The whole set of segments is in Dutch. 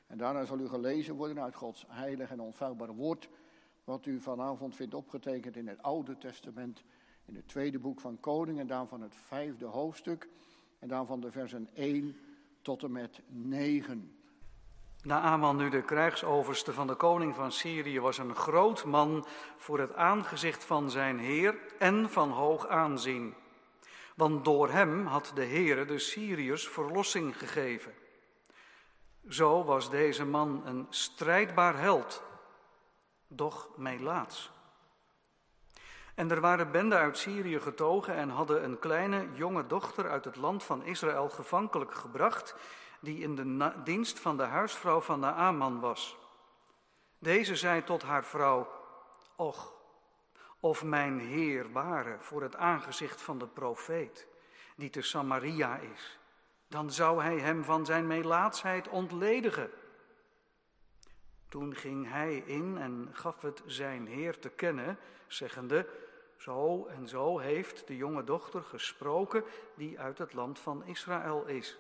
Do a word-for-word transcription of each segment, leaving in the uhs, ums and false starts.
En daarna zal u gelezen worden uit Gods heilig en onfeilbare woord, wat u vanavond vindt opgetekend in het Oude Testament, in het tweede boek van Koningen, en daarvan het vijfde hoofdstuk, en daarvan de versen één tot en met negen. Naaman, nu de krijgsoverste van de koning van Syrië, was een groot man voor het aangezicht van zijn Heer en van hoog aanzien. Want door hem had de Heere de Syriërs verlossing gegeven. Zo was deze man een strijdbaar held, doch melaats. En er waren benden uit Syrië getogen en hadden een kleine jonge dochter uit het land van Israël gevankelijk gebracht, die in de na- dienst van de huisvrouw van Naaman was. Deze zei tot haar vrouw: Och, of mijn Heer ware voor het aangezicht van de profeet, die te Samaria is, dan zou hij hem van zijn melaatsheid ontledigen. Toen ging hij in en gaf het zijn Heer te kennen, zeggende: Zo en zo heeft de jonge dochter gesproken die uit het land van Israël is.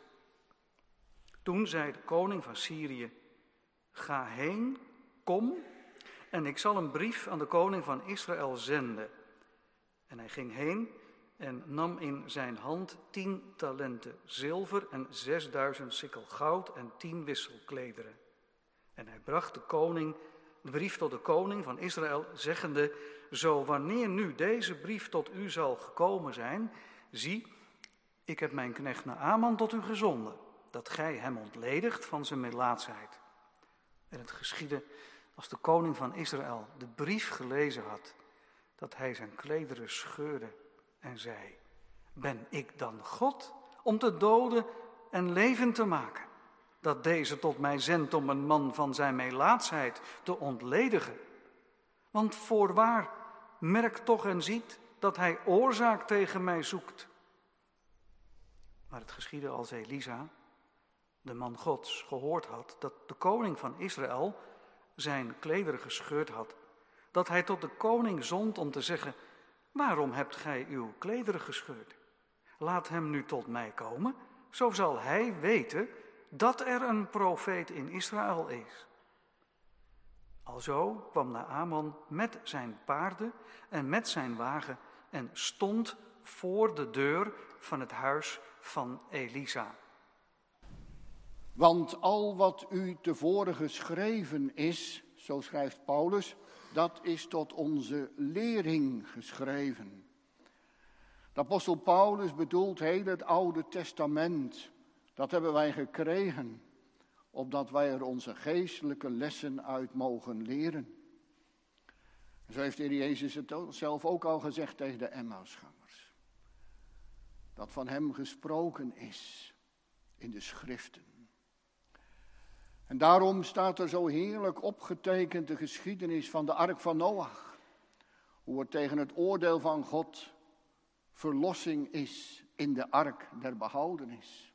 Toen zei de koning van Syrië: Ga heen, kom, en ik zal een brief aan de koning van Israël zenden. En hij ging heen en nam in zijn hand tien talenten zilver en zesduizend sikkel goud en tien wisselklederen. En hij bracht de koning, de brief tot de koning van Israël, zeggende: Zo wanneer nu deze brief tot u zal gekomen zijn, zie, ik heb mijn knecht Naaman tot u gezonden, dat gij hem ontledigt van zijn melaatsheid. En het geschiedde, als de koning van Israël de brief gelezen had, dat hij zijn klederen scheurde en zei: Ben ik dan God om te doden en levend te maken, dat deze tot mij zendt om een man van zijn melaatsheid te ontledigen? Want voorwaar, merk toch en ziet dat hij oorzaak tegen mij zoekt. Maar het geschiedde als Elisa, de man Gods, gehoord had dat de koning van Israël zijn klederen gescheurd had, dat hij tot de koning zond om te zeggen: Waarom hebt gij uw klederen gescheurd? Laat hem nu tot mij komen, zo zal hij weten dat er een profeet in Israël is. Alzo kwam Naaman met zijn paarden en met zijn wagen en stond voor de deur van het huis van Elisa. Want al wat u tevoren geschreven is, zo schrijft Paulus, dat is tot onze lering geschreven. De apostel Paulus bedoelt heel het Oude Testament. Dat hebben wij gekregen, opdat wij er onze geestelijke lessen uit mogen leren. Zo heeft de Heer Jezus het zelf ook al gezegd tegen de Emmausgangers. Dat van hem gesproken is in de schriften. En daarom staat er zo heerlijk opgetekend de geschiedenis van de ark van Noach. Hoe er tegen het oordeel van God verlossing is in de ark der behoudenis.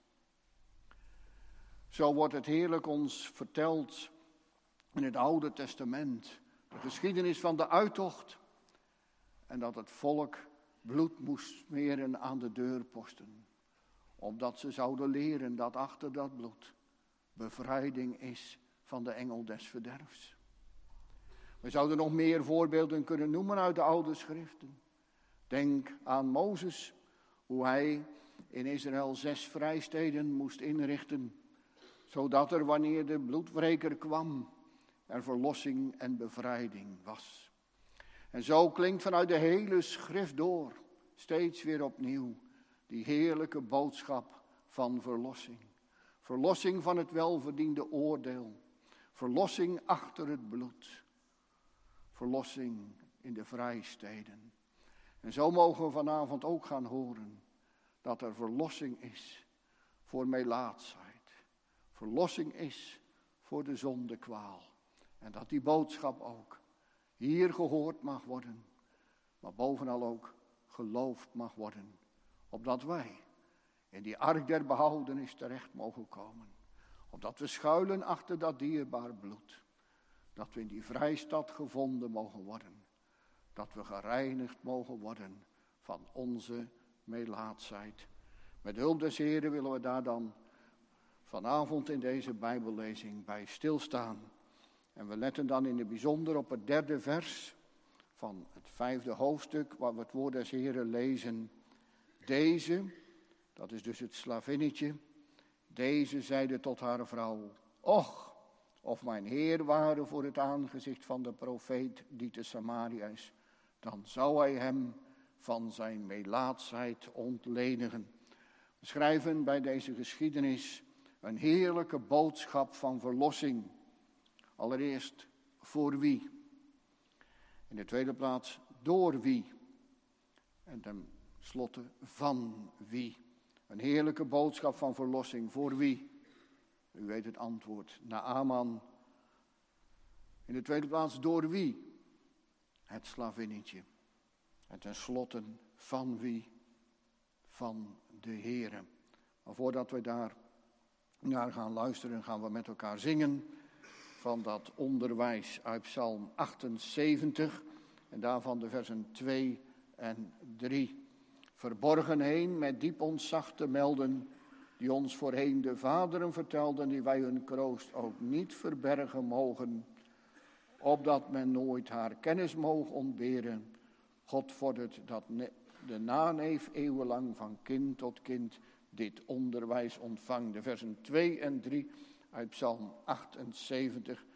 Zo wordt het heerlijk ons verteld in het Oude Testament. De geschiedenis van de uittocht. En dat het volk bloed moest smeren aan de deurposten. Opdat ze zouden leren dat achter dat bloed bevrijding is van de engel des verderfs. We zouden nog meer voorbeelden kunnen noemen uit de oude schriften. Denk aan Mozes, hoe hij in Israël zes vrijsteden moest inrichten, zodat er wanneer de bloedwreker kwam, er verlossing en bevrijding was. En zo klinkt vanuit de hele schrift door, steeds weer opnieuw, die heerlijke boodschap van verlossing. Verlossing van het welverdiende oordeel. Verlossing achter het bloed. Verlossing in de vrijsteden. En zo mogen we vanavond ook gaan horen dat er verlossing is voor melaatsheid. Verlossing is voor de zondekwaal. En dat die boodschap ook hier gehoord mag worden. Maar bovenal ook geloofd mag worden. Opdat wij in die ark der behoudenis terecht mogen komen. Opdat we schuilen achter dat dierbaar bloed. Dat we in die vrijstad gevonden mogen worden. Dat we gereinigd mogen worden van onze melaatsheid. Met hulp des Heren willen we daar dan vanavond in deze Bijbellezing bij stilstaan. En we letten dan in het bijzonder op het derde vers van het vijfde hoofdstuk, waar we het woord des Heren lezen. Deze, dat is dus het slavinnetje, deze zeide tot haar vrouw: Och, of mijn Heer ware voor het aangezicht van de profeet die te Samaria is, dan zou hij hem van zijn melaatsheid ontledigen. We schrijven bij deze geschiedenis een heerlijke boodschap van verlossing. Allereerst voor wie? In de tweede plaats door wie? En ten slotte van wie? Een heerlijke boodschap van verlossing voor wie? U weet het antwoord, Naaman. In de tweede plaats door wie? Het slavinnetje. En ten slotte van wie? Van de Heere. Maar voordat we daar naar gaan luisteren, gaan we met elkaar zingen van dat onderwijs uit Psalm achtenzeventig en daarvan de versen twee en drie. Verborgen heen met diep ontzag te melden, die ons voorheen de vaderen vertelden, die wij hun kroost ook niet verbergen mogen, opdat men nooit haar kennis moog ontberen. God vordert dat de naneef eeuwenlang van kind tot kind dit onderwijs ontvangt. De versen twee en drie uit Psalm achtenzeventig.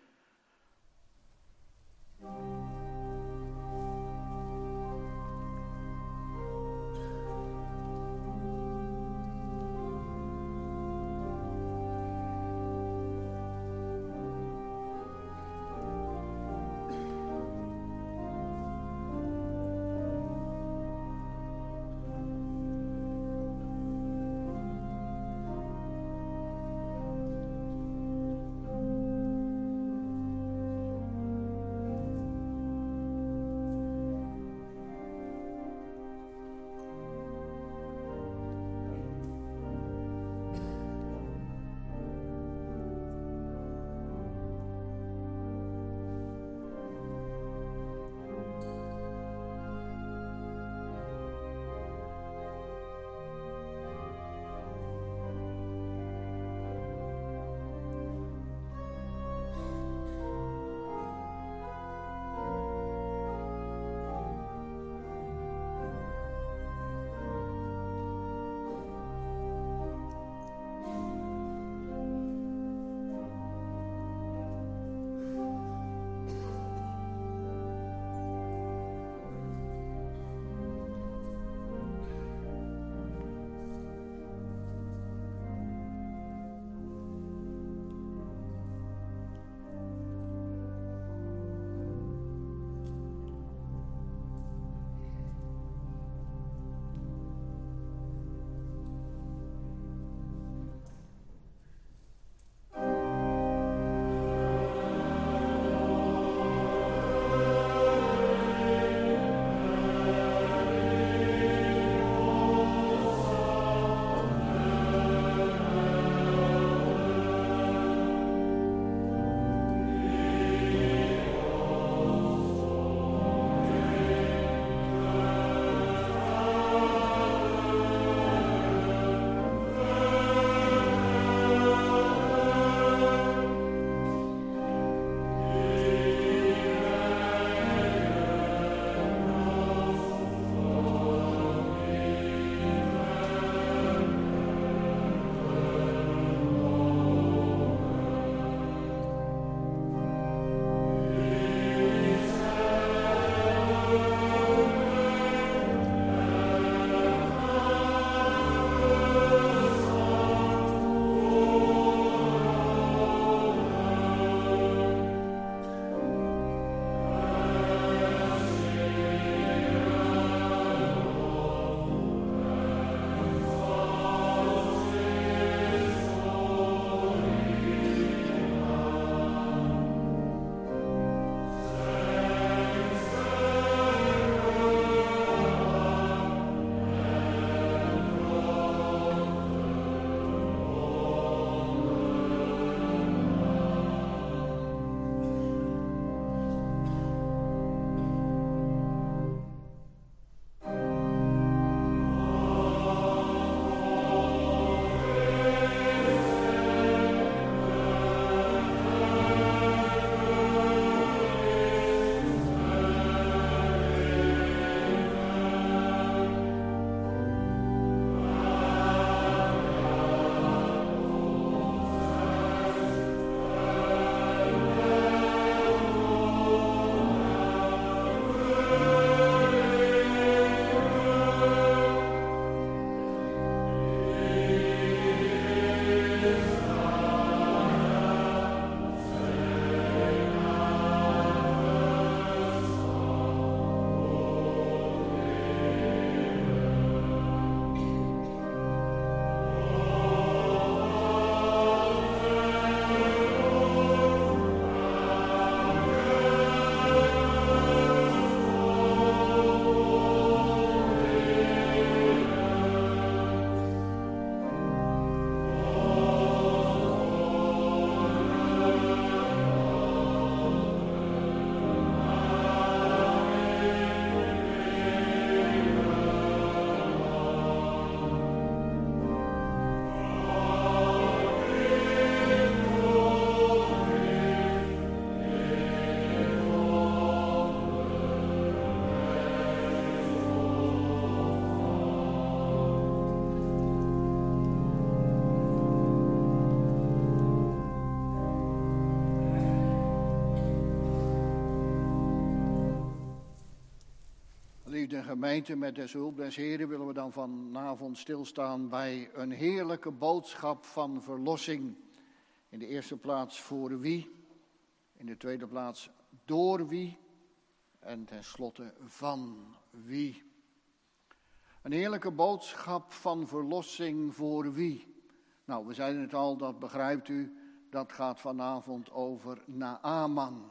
Geliefde gemeente, met des hulp des Heren willen we dan vanavond stilstaan bij een heerlijke boodschap van verlossing. In de eerste plaats voor wie, in de tweede plaats door wie en tenslotte van wie. Een heerlijke boodschap van verlossing voor wie? Nou, we zeiden het al, dat begrijpt u, dat gaat vanavond over Naaman.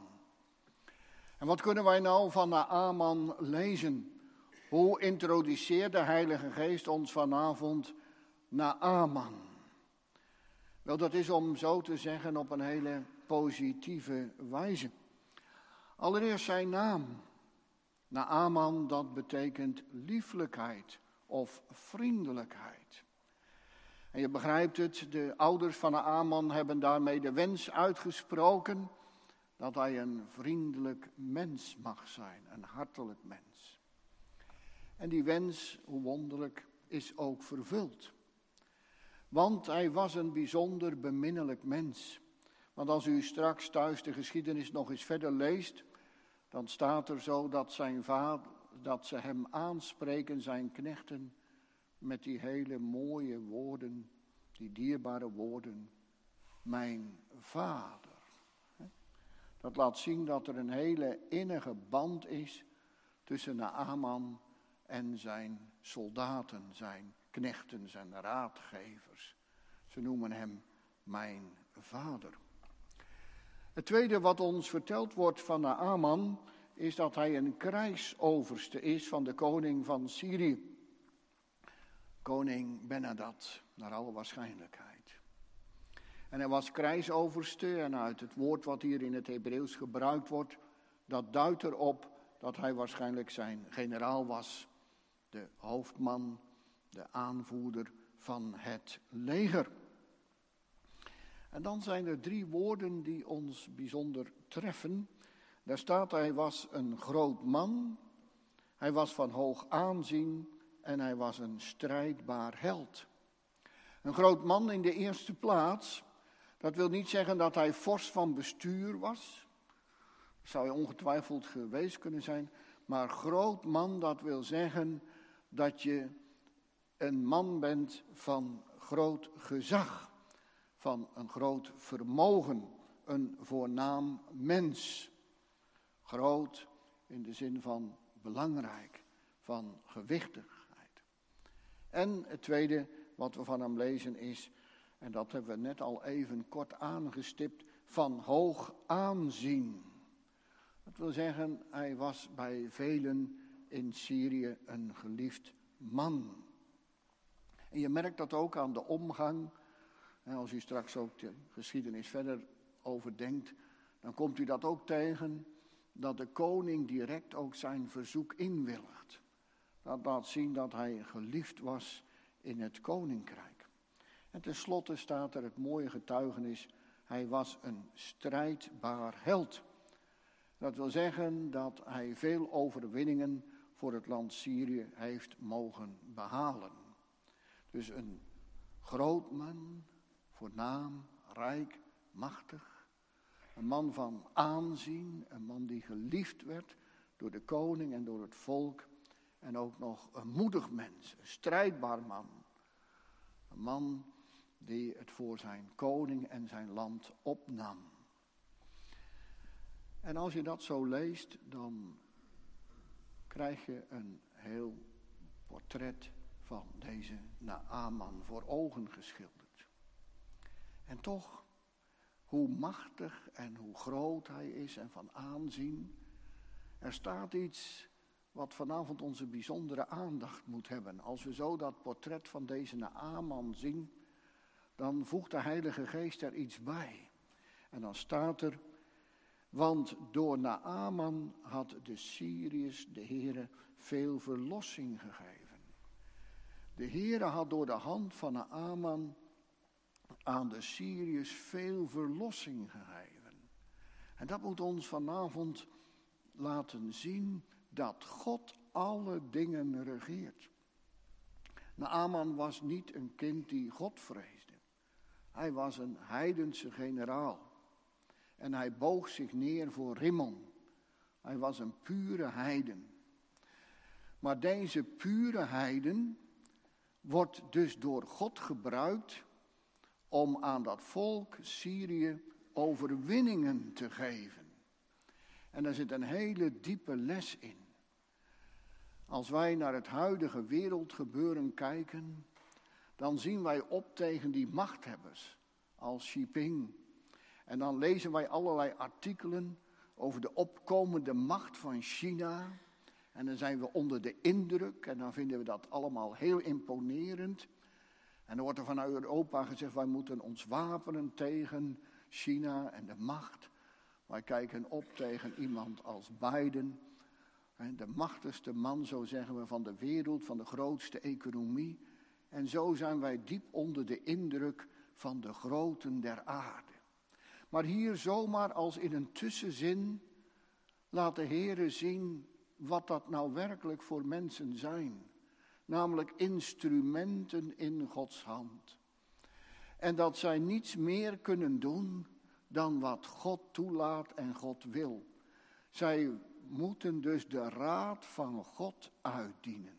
En wat kunnen wij nou van Naaman lezen? Hoe introduceert de Heilige Geest ons vanavond Naaman? Wel, dat is om zo te zeggen op een hele positieve wijze. Allereerst zijn naam. Naaman, dat betekent lieflijkheid of vriendelijkheid. En je begrijpt het, de ouders van Naaman hebben daarmee de wens uitgesproken dat hij een vriendelijk mens mag zijn, een hartelijk mens. En die wens, hoe wonderlijk, is ook vervuld. Want hij was een bijzonder beminnelijk mens. Want als u straks thuis de geschiedenis nog eens verder leest, dan staat er zo dat, zijn vader, dat ze hem aanspreken, zijn knechten, met die hele mooie woorden, die dierbare woorden, mijn vader. Dat laat zien dat er een hele innige band is tussen Naaman en zijn soldaten, zijn knechten, zijn raadgevers. Ze noemen hem mijn vader. Het tweede wat ons verteld wordt van Naaman is dat hij een krijgsoverste is van de koning van Syrië. Koning Ben-Hadad, naar alle waarschijnlijkheid. En hij was krijgsoverste en uit het woord wat hier in het Hebreeuws gebruikt wordt, dat duidt erop dat hij waarschijnlijk zijn generaal was. De hoofdman, de aanvoerder van het leger. En dan zijn er drie woorden die ons bijzonder treffen. Daar staat, hij was een groot man, hij was van hoog aanzien en hij was een strijdbaar held. Een groot man in de eerste plaats, dat wil niet zeggen dat hij fors van bestuur was. Dat zou hij ongetwijfeld geweest kunnen zijn. Maar groot man, dat wil zeggen dat je een man bent van groot gezag. Van een groot vermogen, een voornaam mens. Groot in de zin van belangrijk, van gewichtigheid. En het tweede wat we van hem lezen is, en dat hebben we net al even kort aangestipt, van hoog aanzien. Dat wil zeggen, hij was bij velen in Syrië een geliefd man. En je merkt dat ook aan de omgang. En als u straks ook de geschiedenis verder overdenkt, dan komt u dat ook tegen, dat de koning direct ook zijn verzoek inwilligt. Dat laat zien dat hij geliefd was in het koninkrijk. En tenslotte staat er het mooie getuigenis, hij was een strijdbaar held. Dat wil zeggen dat hij veel overwinningen voor het land Syrië heeft mogen behalen. Dus een groot man, voornaam, rijk, machtig. Een man van aanzien, een man die geliefd werd door de koning en door het volk. En ook nog een moedig mens, een strijdbaar man. Een man die het voor zijn koning en zijn land opnam. En als je dat zo leest, dan krijg je een heel portret van deze Naaman voor ogen geschilderd. En toch, hoe machtig en hoe groot hij is en van aanzien. Er staat iets wat vanavond onze bijzondere aandacht moet hebben. Als we zo dat portret van deze Naaman zien, dan voegt de Heilige Geest er iets bij. En dan staat er, want door Naaman had de Syriërs de Heere veel verlossing gegeven. De Heere had door de hand van Naaman aan de Syriërs veel verlossing gegeven. En dat moet ons vanavond laten zien dat God alle dingen regeert. Naaman was niet een kind die God vreesde. Hij was een heidense generaal. En hij boog zich neer voor Rimmon. Hij was een pure heiden. Maar deze pure heiden wordt dus door God gebruikt om aan dat volk Syrië overwinningen te geven. En daar zit een hele diepe les in. Als wij naar het huidige wereldgebeuren kijken, dan zien wij op tegen die machthebbers als Xi Jinping. En dan lezen wij allerlei artikelen over de opkomende macht van China. En dan zijn we onder de indruk en dan vinden we dat allemaal heel imponerend. En dan wordt er vanuit Europa gezegd, wij moeten ons wapenen tegen China en de macht. Wij kijken op tegen iemand als Biden. De machtigste man, zo zeggen we, van de wereld, van de grootste economie. En zo zijn wij diep onder de indruk van de groten der aarde. Maar hier zomaar als in een tussenzin laat de Heere zien wat dat nou werkelijk voor mensen zijn. Namelijk instrumenten in Gods hand. En dat zij niets meer kunnen doen dan wat God toelaat en God wil. Zij moeten dus de raad van God uitdienen.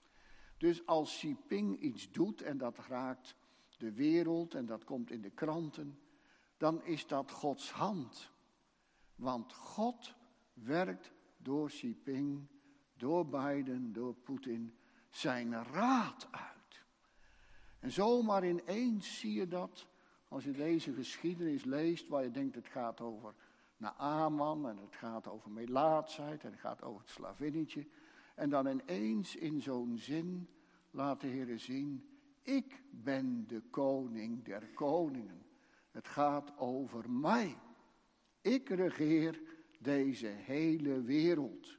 Dus als Xi Jinping iets doet en dat raakt de wereld en dat komt in de kranten, dan is dat Gods hand. Want God werkt door Xi Jinping, door Biden, door Poetin zijn raad uit. En zomaar ineens zie je dat, als je deze geschiedenis leest, waar je denkt het gaat over Naaman en het gaat over melaatsheid en het gaat over het slavinnetje. En dan ineens in zo'n zin laat de Heer zien, ik ben de koning der koningen. Het gaat over mij. Ik regeer deze hele wereld.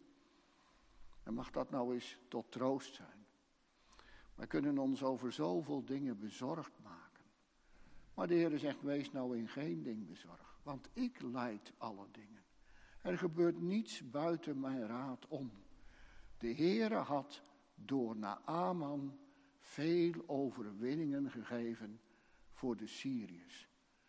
En mag dat nou eens tot troost zijn. Wij kunnen ons over zoveel dingen bezorgd maken. Maar de Heer zegt, wees nou in geen ding bezorgd. Want ik leid alle dingen. Er gebeurt niets buiten mijn raad om. De Heere had door Naaman veel overwinningen gegeven voor de Syriërs.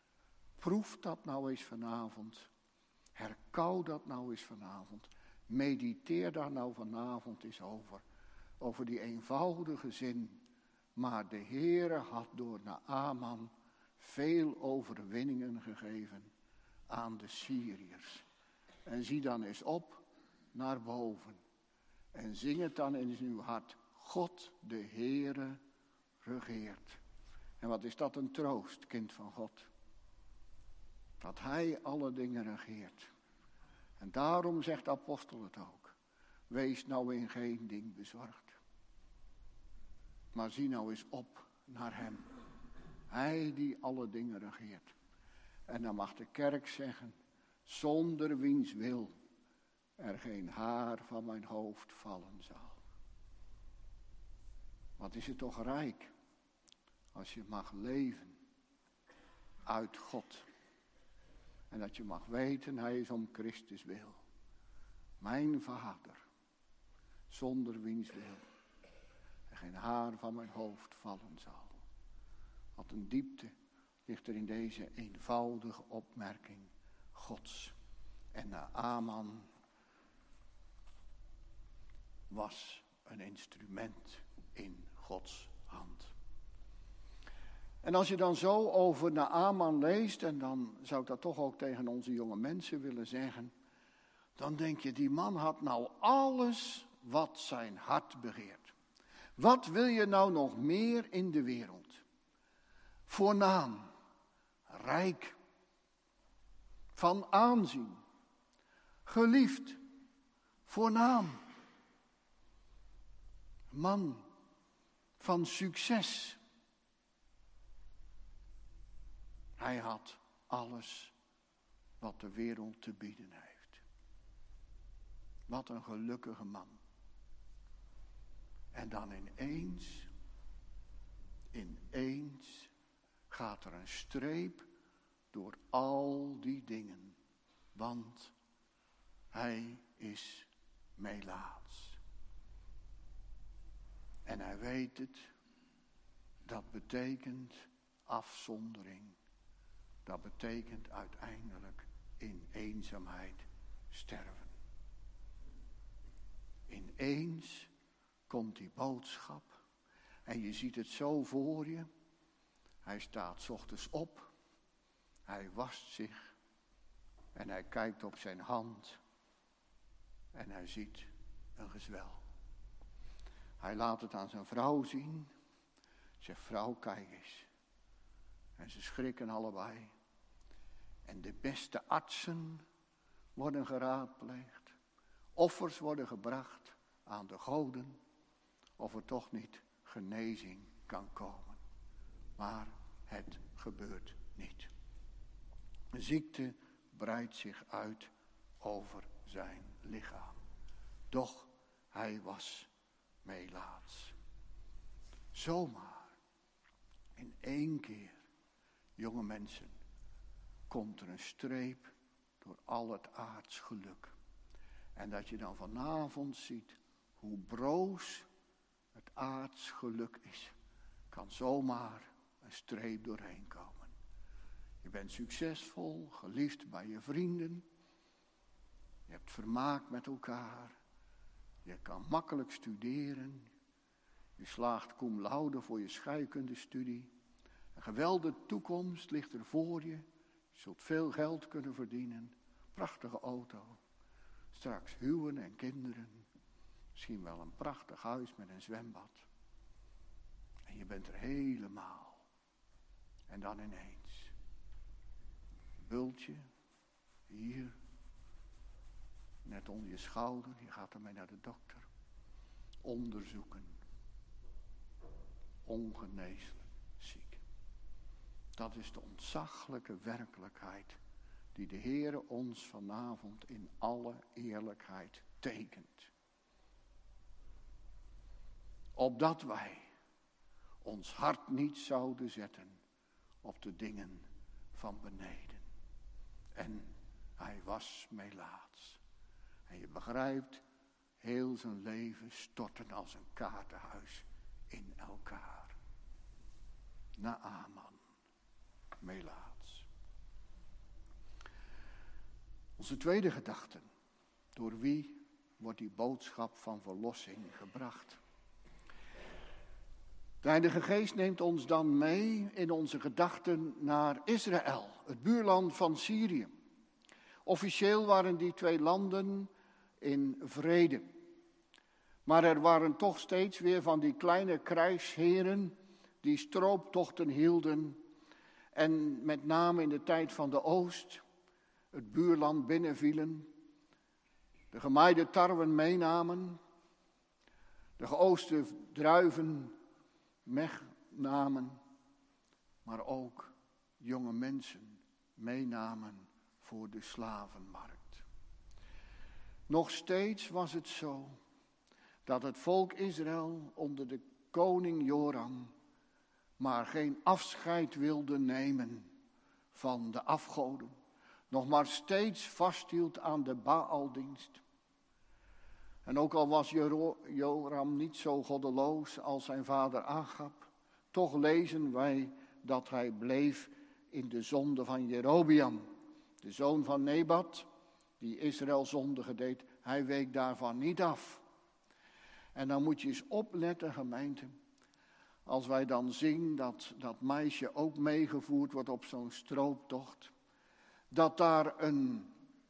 Proef dat nou eens vanavond. Herkou dat nou eens vanavond. Mediteer daar nou vanavond eens over. Over die eenvoudige zin. Maar de Heere had door Naaman veel overwinningen gegeven aan de Syriërs. En zie dan eens op naar boven. En zing het dan in uw hart. God de Heere regeert. En wat is dat een troost, kind van God. Dat hij alle dingen regeert. En daarom zegt de apostel het ook. Wees nou in geen ding bezorgd. Maar zie nou eens op naar hem. Hij die alle dingen regeert. En dan mag de kerk zeggen, zonder wiens wil er geen haar van mijn hoofd vallen zal. Wat is het toch rijk als je mag leven uit God. En dat je mag weten, hij is om Christus wil. Mijn Vader, zonder wiens wil er geen haar van mijn hoofd vallen zal. Wat een diepte ligt er in deze eenvoudige opmerking Gods. En Naaman was een instrument in Gods hand. En als je dan zo over Naaman leest, en dan zou ik dat toch ook tegen onze jonge mensen willen zeggen, dan denk je, die man had nou alles wat zijn hart begeert. Wat wil je nou nog meer in de wereld? Voornaam, rijk, van aanzien, geliefd, voornaam, man van succes. Hij had alles wat de wereld te bieden heeft. Wat een gelukkige man. En dan ineens, ineens gaat er een streep door al die dingen. Want hij is melaats. En hij weet het. Dat betekent afzondering. Dat betekent uiteindelijk in eenzaamheid sterven. Ineens komt die boodschap. En je ziet het zo voor je. Hij staat 's ochtends op. Hij wast zich. En hij kijkt op zijn hand. En hij ziet een gezwel. Hij laat het aan zijn vrouw zien. Zegt, vrouw, kijk eens. En ze schrikken allebei. En de beste artsen worden geraadpleegd. Offers worden gebracht aan de goden. Of er toch niet genezing kan komen. Maar het gebeurt niet. De ziekte breidt zich uit over zijn lichaam. Doch hij was meelaats. Zomaar, in één keer, jonge mensen, komt er een streep door al het aards geluk. En dat je dan vanavond ziet hoe broos het aards geluk is, kan zomaar een streep doorheen komen. Je bent succesvol, geliefd bij je vrienden. Je hebt vermaak met elkaar. Je kan makkelijk studeren. Je slaagt cum laude voor je scheikundestudie. Een geweldige toekomst ligt er voor je. Je zult veel geld kunnen verdienen. Prachtige auto. Straks huwen en kinderen. Misschien wel een prachtig huis met een zwembad. En je bent er helemaal. En dan ineens. Bultje. Hier. Net onder je schouder. Je gaat ermee naar de dokter. Onderzoeken. Ongeneeslijk ziek. Dat is de ontzaglijke werkelijkheid die de Heere ons vanavond in alle eerlijkheid tekent. Opdat wij ons hart niet zouden zetten op de dingen van beneden. En hij was meelaats. En je begrijpt, heel zijn leven storten als een kaartenhuis in elkaar. Naaman, meelaats. Onze tweede gedachte. Door wie wordt die boodschap van verlossing gebracht? De Heilige Geest neemt ons dan mee in onze gedachten naar Israël, het buurland van Syrië. Officieel waren die twee landen in vrede. Maar er waren toch steeds weer van die kleine krijgsheren die strooptochten hielden. En met name in de tijd van de Oost het buurland binnenvielen. De gemaaide tarwe meenamen. De geooste druiven meenamen. Maar ook jonge mensen meenamen voor de slavenmarkt. Nog steeds was het zo dat het volk Israël onder de koning Joram maar geen afscheid wilde nemen van de afgoden. Nog maar steeds vasthield aan de Baaldienst. En ook al was Joram niet zo goddeloos als zijn vader Agab, toch lezen wij dat hij bleef in de zonde van Jerobeam, de zoon van Nebat, die Israël zondige deed. Hij week daarvan niet af. En dan moet je eens opletten, gemeente, als wij dan zien dat dat meisje ook meegevoerd wordt op zo'n strooptocht, dat daar een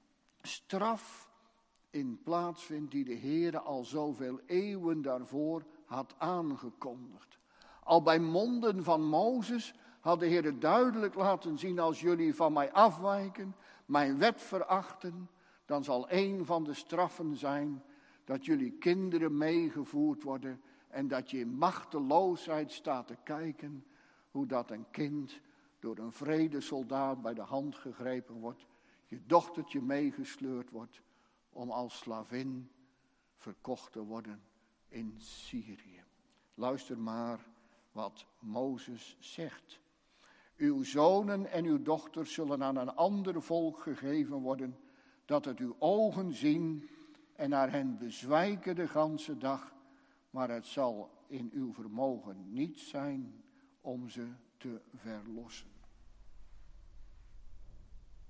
straf in plaatsvindt die de Heere al zoveel eeuwen daarvoor had aangekondigd. Al bij monden van Mozes had de Heere duidelijk laten zien: als jullie van mij afwijken, mijn wet verachten, dan zal een van de straffen zijn dat jullie kinderen meegevoerd worden en dat je in machteloosheid staat te kijken hoe dat een kind door een vredesoldaat bij de hand gegrepen wordt, je dochtertje meegesleurd wordt om als slavin verkocht te worden in Syrië. Luister maar wat Mozes zegt. Uw zonen en uw dochters zullen aan een ander volk gegeven worden, dat het uw ogen zien en naar hen bezwijken de ganse dag, maar het zal in uw vermogen niet zijn om ze te verlossen.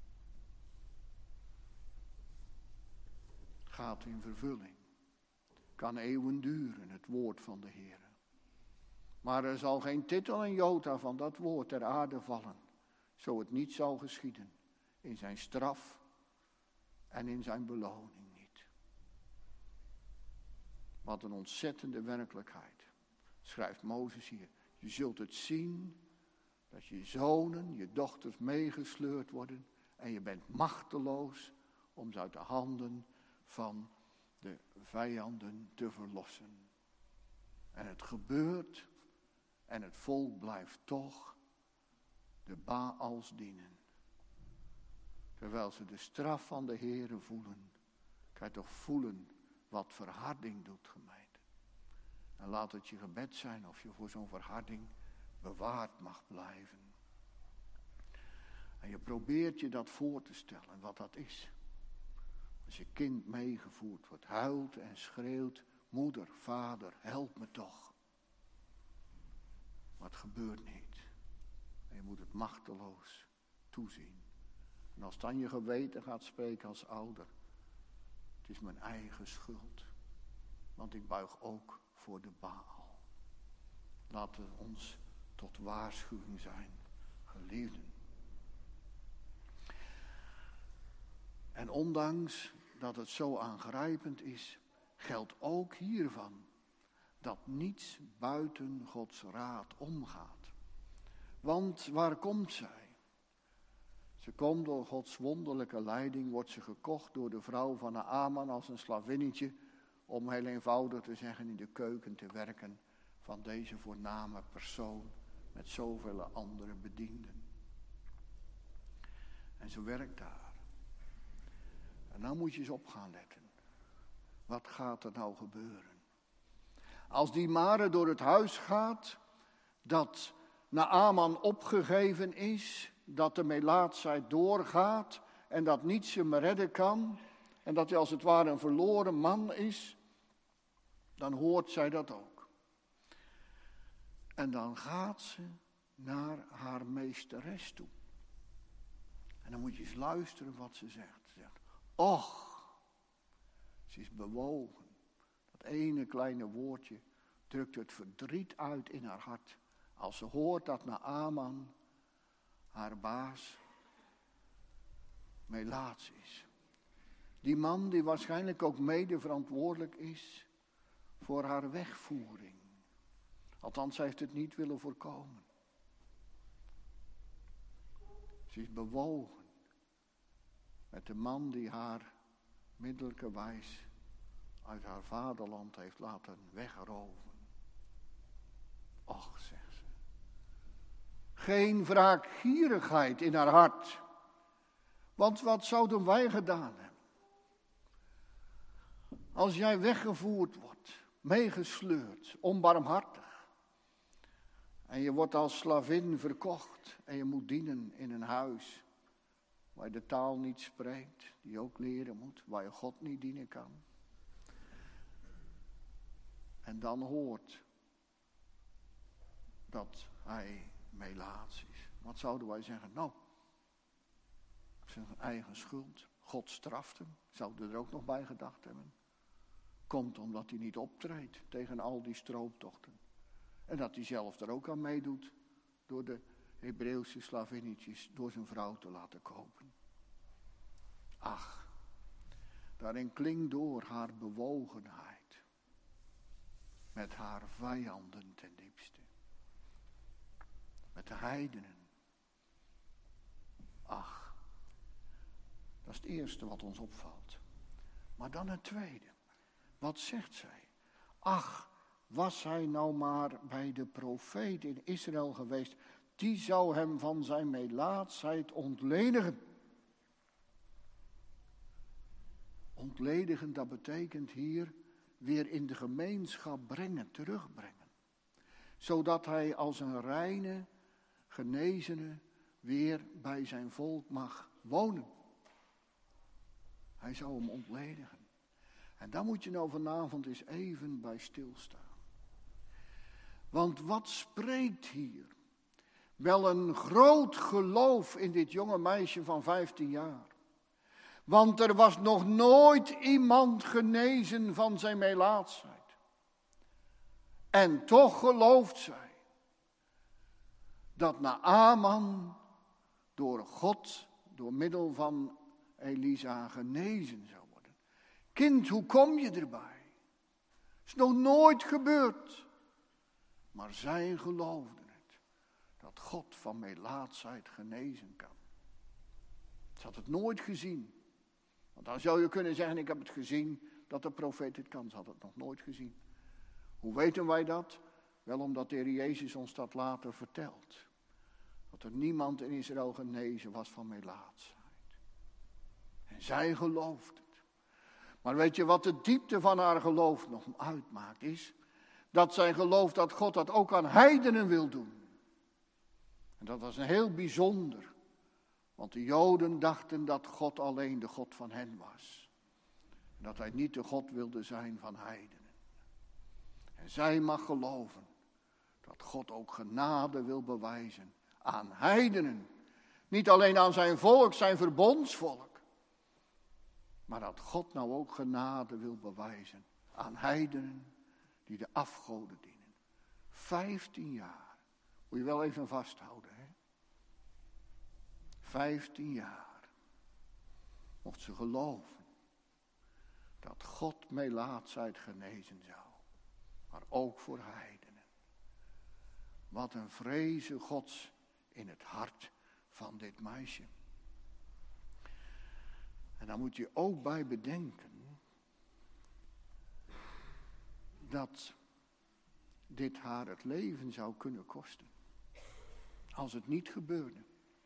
Gaat in vervulling. kan eeuwen duren, het woord van de Heer. Maar er zal geen titel en jota van dat woord ter aarde vallen, zo het niet zal geschieden, in zijn straf en in zijn beloning niet. Wat een ontzettende werkelijkheid, schrijft Mozes hier. Je zult het zien, dat je zonen, je dochters meegesleurd worden en je bent machteloos om ze uit de handen van de vijanden te verlossen. En het gebeurt en het volk blijft toch de Baals dienen. Terwijl ze de straf van de Heere voelen, kan je toch voelen wat verharding doet, gemeente. En laat het je gebed zijn of je voor zo'n verharding bewaard mag blijven. En je probeert je dat voor te stellen, wat dat is. Als je kind meegevoerd wordt, huilt en schreeuwt, moeder, vader, help me toch. Maar het gebeurt niet. En je moet het machteloos toezien. En als dan je geweten gaat spreken als ouder, het is mijn eigen schuld. Want ik buig ook voor de Baal. Laat het ons tot waarschuwing zijn, geliefden. En ondanks dat het zo aangrijpend is, geldt ook hiervan dat niets buiten Gods raad omgaat. Want waar komt zij? Ze komt door Gods wonderlijke leiding, wordt ze gekocht door de vrouw van Naaman als een slavinnetje, om heel eenvoudig te zeggen in de keuken te werken van deze voorname persoon met zoveel andere bedienden. En ze werkt daar. En nou moet je eens op gaan letten. Wat gaat er nou gebeuren? Als die Mare door het huis gaat, dat Naaman opgegeven is, dat de melaatsheid doorgaat en dat niets hem redden kan, en dat hij als het ware een verloren man is, dan hoort zij dat ook. En dan gaat ze naar haar meesteres toe. En dan moet je eens luisteren wat ze zegt. Ze zegt, och, ze is bewogen. Dat ene kleine woordje drukt het verdriet uit in haar hart. Als ze hoort dat Naaman, haar baas, melaats is. Die man die waarschijnlijk ook mede verantwoordelijk is voor haar wegvoering. Althans, zij heeft het niet willen voorkomen. Ze is bewogen met de man die haar middelijkerwijs uit haar vaderland heeft laten wegroven. Och, zegt ze. Geen wraakgierigheid in haar hart. Want wat zouden wij gedaan hebben? Als jij weggevoerd wordt, meegesleurd, onbarmhartig. En je wordt als slavin verkocht en je moet dienen in een huis waar je de taal niet spreekt, die je ook leren moet, waar je God niet dienen kan. En dan hoort dat hij melaats is. Wat zouden wij zeggen? Nou, zijn eigen schuld. God straft hem. Zouden er ook nog bij gedacht hebben. Komt omdat hij niet optreedt tegen al die strooptochten. En dat hij zelf er ook aan meedoet door de Hebreeuwse slavinnetjes door zijn vrouw te laten kopen. Ach, daarin klinkt door haar bewogenheid met haar vijanden ten diepste. Met de heidenen. Ach, dat is het eerste wat ons opvalt. Maar dan het tweede. Wat zegt zij? Ach, was hij nou maar bij de profeet in Israël geweest, die zou hem van zijn melaatsheid ontledigen. Ontledigen, dat betekent hier weer in de gemeenschap brengen, terugbrengen. Zodat hij als een reine, genezene weer bij zijn volk mag wonen. Hij zou hem ontledigen. En daar moet je nou vanavond eens even bij stilstaan. Want wat spreekt hier? Wel een groot geloof in dit jonge meisje van vijftien jaar. Want er was nog nooit iemand genezen van zijn melaatsheid. En toch gelooft zij dat Naaman door God, door middel van Elisa, genezen zou worden. Kind, hoe kom je erbij? Is nog nooit gebeurd. Maar zij geloofden het, dat God van melaatsheid genezen kan. Ze had het nooit gezien. Want dan zou je kunnen zeggen, ik heb het gezien, dat de profeet het kan. Ze had het nog nooit gezien. Hoe weten wij dat? Wel omdat de Heer Jezus ons dat later vertelt. Dat er niemand in Israël genezen was van melaatsheid. En zij gelooft het. Maar weet je wat de diepte van haar geloof nog uitmaakt is? Dat zij gelooft dat God dat ook aan heidenen wil doen. En dat was een heel bijzonder. Want de Joden dachten dat God alleen de God van hen was. En dat hij niet de God wilde zijn van heidenen. En zij mag geloven dat God ook genade wil bewijzen aan heidenen. Niet alleen aan zijn volk, zijn verbondsvolk. Maar dat God nou ook genade wil bewijzen aan heidenen die de afgoden dienen. Vijftien jaar. Moet je wel even vasthouden, hè. Vijftien jaar. Mocht ze geloven dat God melaatsheid genezen zou. Maar ook voor heidenen. Wat een vrezen Gods in het hart van dit meisje. En dan moet je ook bij bedenken dat dit haar het leven zou kunnen kosten. Als het niet gebeurde.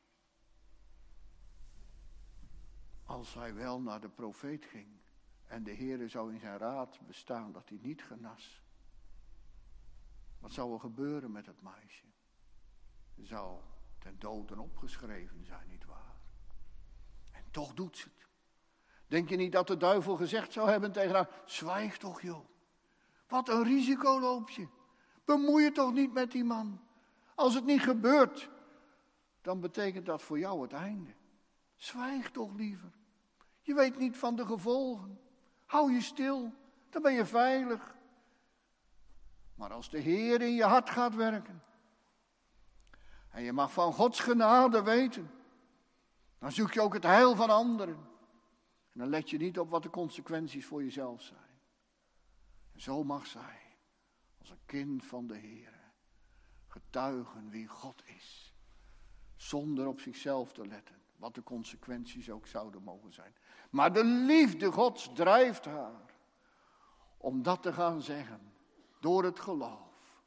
Als hij wel naar de profeet ging en de Heere zou in zijn raad bestaan dat hij niet genas. Wat zou er gebeuren met het meisje? Ze zou ten doden opgeschreven zijn, nietwaar? En toch doet ze het. Denk je niet dat de duivel gezegd zou hebben tegen haar, zwijg toch joh. Wat een risico loop je. Bemoei je toch niet met die man. Als het niet gebeurt, dan betekent dat voor jou het einde. Zwijg toch liever. Je weet niet van de gevolgen. Hou je stil, dan ben je veilig. Maar als de Heer in je hart gaat werken, en je mag van Gods genade weten, dan zoek je ook het heil van anderen. En dan let je niet op wat de consequenties voor jezelf zijn. En zo mag zij, als een kind van de Heer, getuigen wie God is. Zonder op zichzelf te letten, wat de consequenties ook zouden mogen zijn. Maar de liefde Gods drijft haar om dat te gaan zeggen, door het geloof.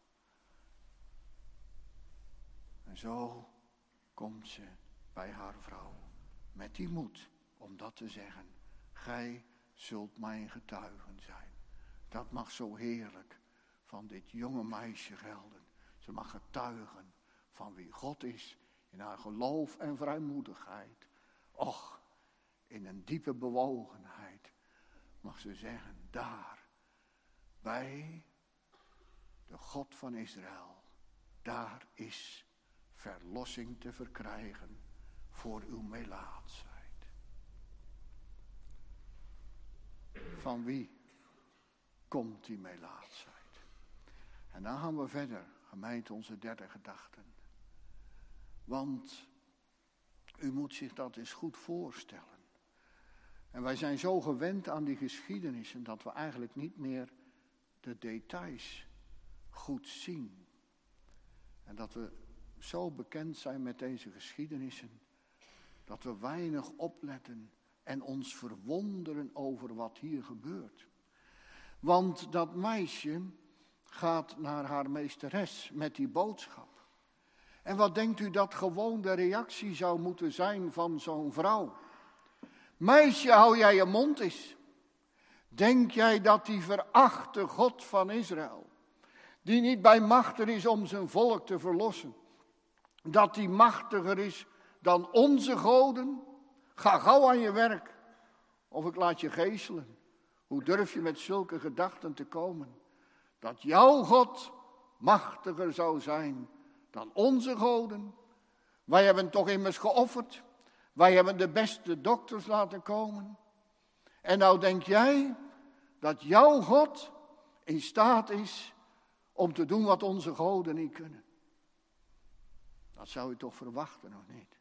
En zo komt ze bij haar vrouw met die moed om dat te zeggen. Gij zult mijn getuigen zijn. Dat mag zo heerlijk van dit jonge meisje gelden. Ze mag getuigen van wie God is in haar geloof en vrijmoedigheid. Och, in een diepe bewogenheid mag ze zeggen, daar, bij de God van Israël, daar is verlossing te verkrijgen voor uw melaatsheid. Van wie komt die melaatsheid? En dan gaan we verder, gemeente, onze derde gedachte. Want u moet zich dat eens goed voorstellen. En wij zijn zo gewend aan die geschiedenissen dat we eigenlijk niet meer de details goed zien. En dat we zo bekend zijn met deze geschiedenissen, dat we weinig opletten en ons verwonderen over wat hier gebeurt. Want dat meisje gaat naar haar meesteres met die boodschap. En wat denkt u dat gewoon de reactie zou moeten zijn van zo'n vrouw? Meisje, hou jij je mond eens. Denk jij dat die verachte God van Israël, die niet bij machten is om zijn volk te verlossen, dat die machtiger is dan onze goden? Ga gauw aan je werk, of ik laat je geeselen. Hoe durf je met zulke gedachten te komen? Dat jouw God machtiger zou zijn dan onze goden. Wij hebben toch immers geofferd. Wij hebben de beste dokters laten komen. En nou denk jij dat jouw God in staat is om te doen wat onze goden niet kunnen. Dat zou je toch verwachten, of niet?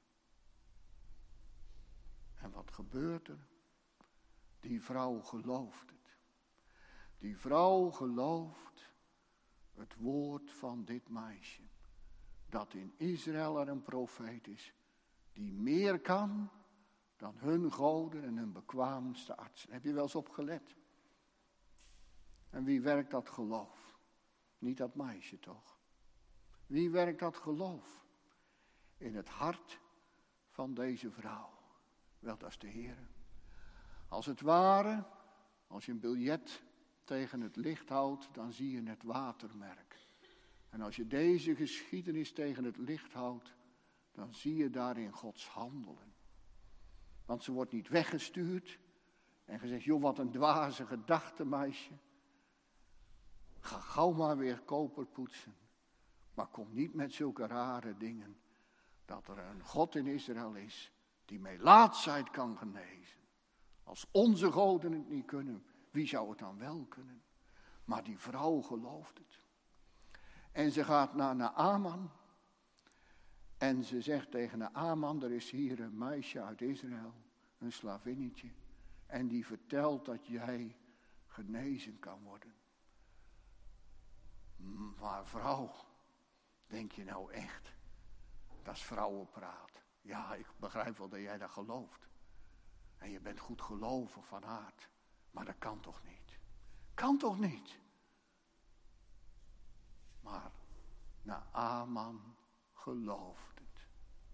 En wat gebeurt er? Die vrouw gelooft het. Die vrouw gelooft het woord van dit meisje. Dat in Israël er een profeet is die meer kan dan hun goden en hun bekwaamste artsen. Heb je wel eens opgelet? En wie werkt dat geloof? Niet dat meisje toch? Wie werkt dat geloof? In het hart van deze vrouw. Wel, dat is de Heer. Als het ware, als je een biljet tegen het licht houdt, dan zie je het watermerk. En als je deze geschiedenis tegen het licht houdt, dan zie je daarin Gods handelen. Want ze wordt niet weggestuurd en gezegd, joh, wat een dwaze gedachte, meisje. Ga gauw maar weer koper poetsen. Maar kom niet met zulke rare dingen. Dat er een God in Israël is die melaatsheid kan genezen. Als onze goden het niet kunnen, wie zou het dan wel kunnen? Maar die vrouw gelooft het. En ze gaat naar Naaman. En ze zegt tegen Naaman, er is hier een meisje uit Israël, een slavinnetje. En die vertelt dat jij genezen kan worden. Maar vrouw, denk je nou echt, dat is vrouwenpraat. Ja, ik begrijp wel dat jij dat gelooft. En je bent goed gelovig van aard. Maar dat kan toch niet? Kan toch niet? Maar Naaman gelooft het.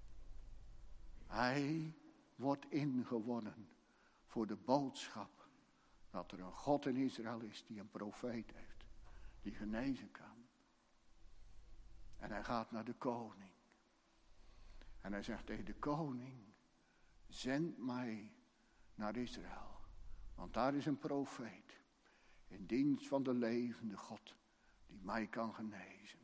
Hij wordt ingewonnen voor de boodschap dat er een God in Israël is die een profeet heeft. Die genezen kan. En hij gaat naar de koning. En hij zegt tegen de koning, zend mij naar Israël. Want daar is een profeet in dienst van de levende God die mij kan genezen.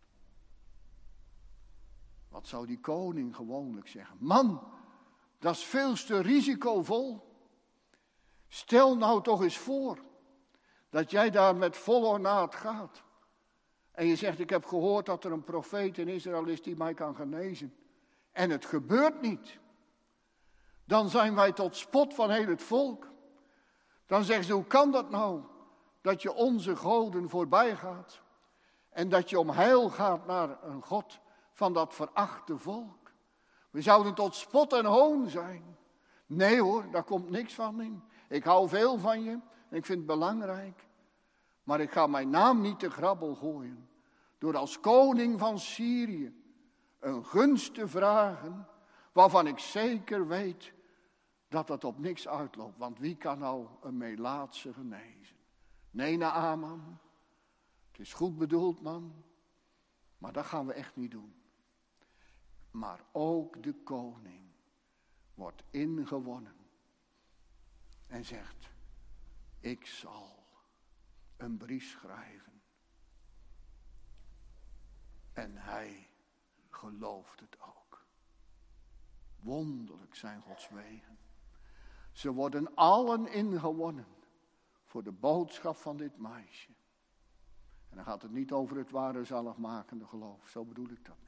Wat zou die koning gewoonlijk zeggen? Man, dat is veel te risicovol. Stel nou toch eens voor dat jij daar met vol ornaat gaat. En je zegt, ik heb gehoord dat er een profeet in Israël is die mij kan genezen. En het gebeurt niet. Dan zijn wij tot spot van heel het volk. Dan zeggen ze, hoe kan dat nou? Dat je onze goden voorbij gaat. En dat je om heil gaat naar een God van dat verachte volk. We zouden tot spot en hoon zijn. Nee hoor, daar komt niks van in. Ik hou veel van je en ik vind het belangrijk. Maar ik ga mijn naam niet te grabbel gooien. Door als koning van Syrië een gunst te vragen waarvan ik zeker weet dat dat op niks uitloopt. Want wie kan nou een melaatse genezen? Nee, Naaman. Het is goed bedoeld, man. Maar dat gaan we echt niet doen. Maar ook de koning wordt ingewonnen. En zegt, ik zal een brief schrijven. En hij gelooft het ook. Wonderlijk zijn Gods wegen. Ze worden allen ingewonnen voor de boodschap van dit meisje. En dan gaat het niet over het ware zaligmakende geloof, zo bedoel ik dat niet.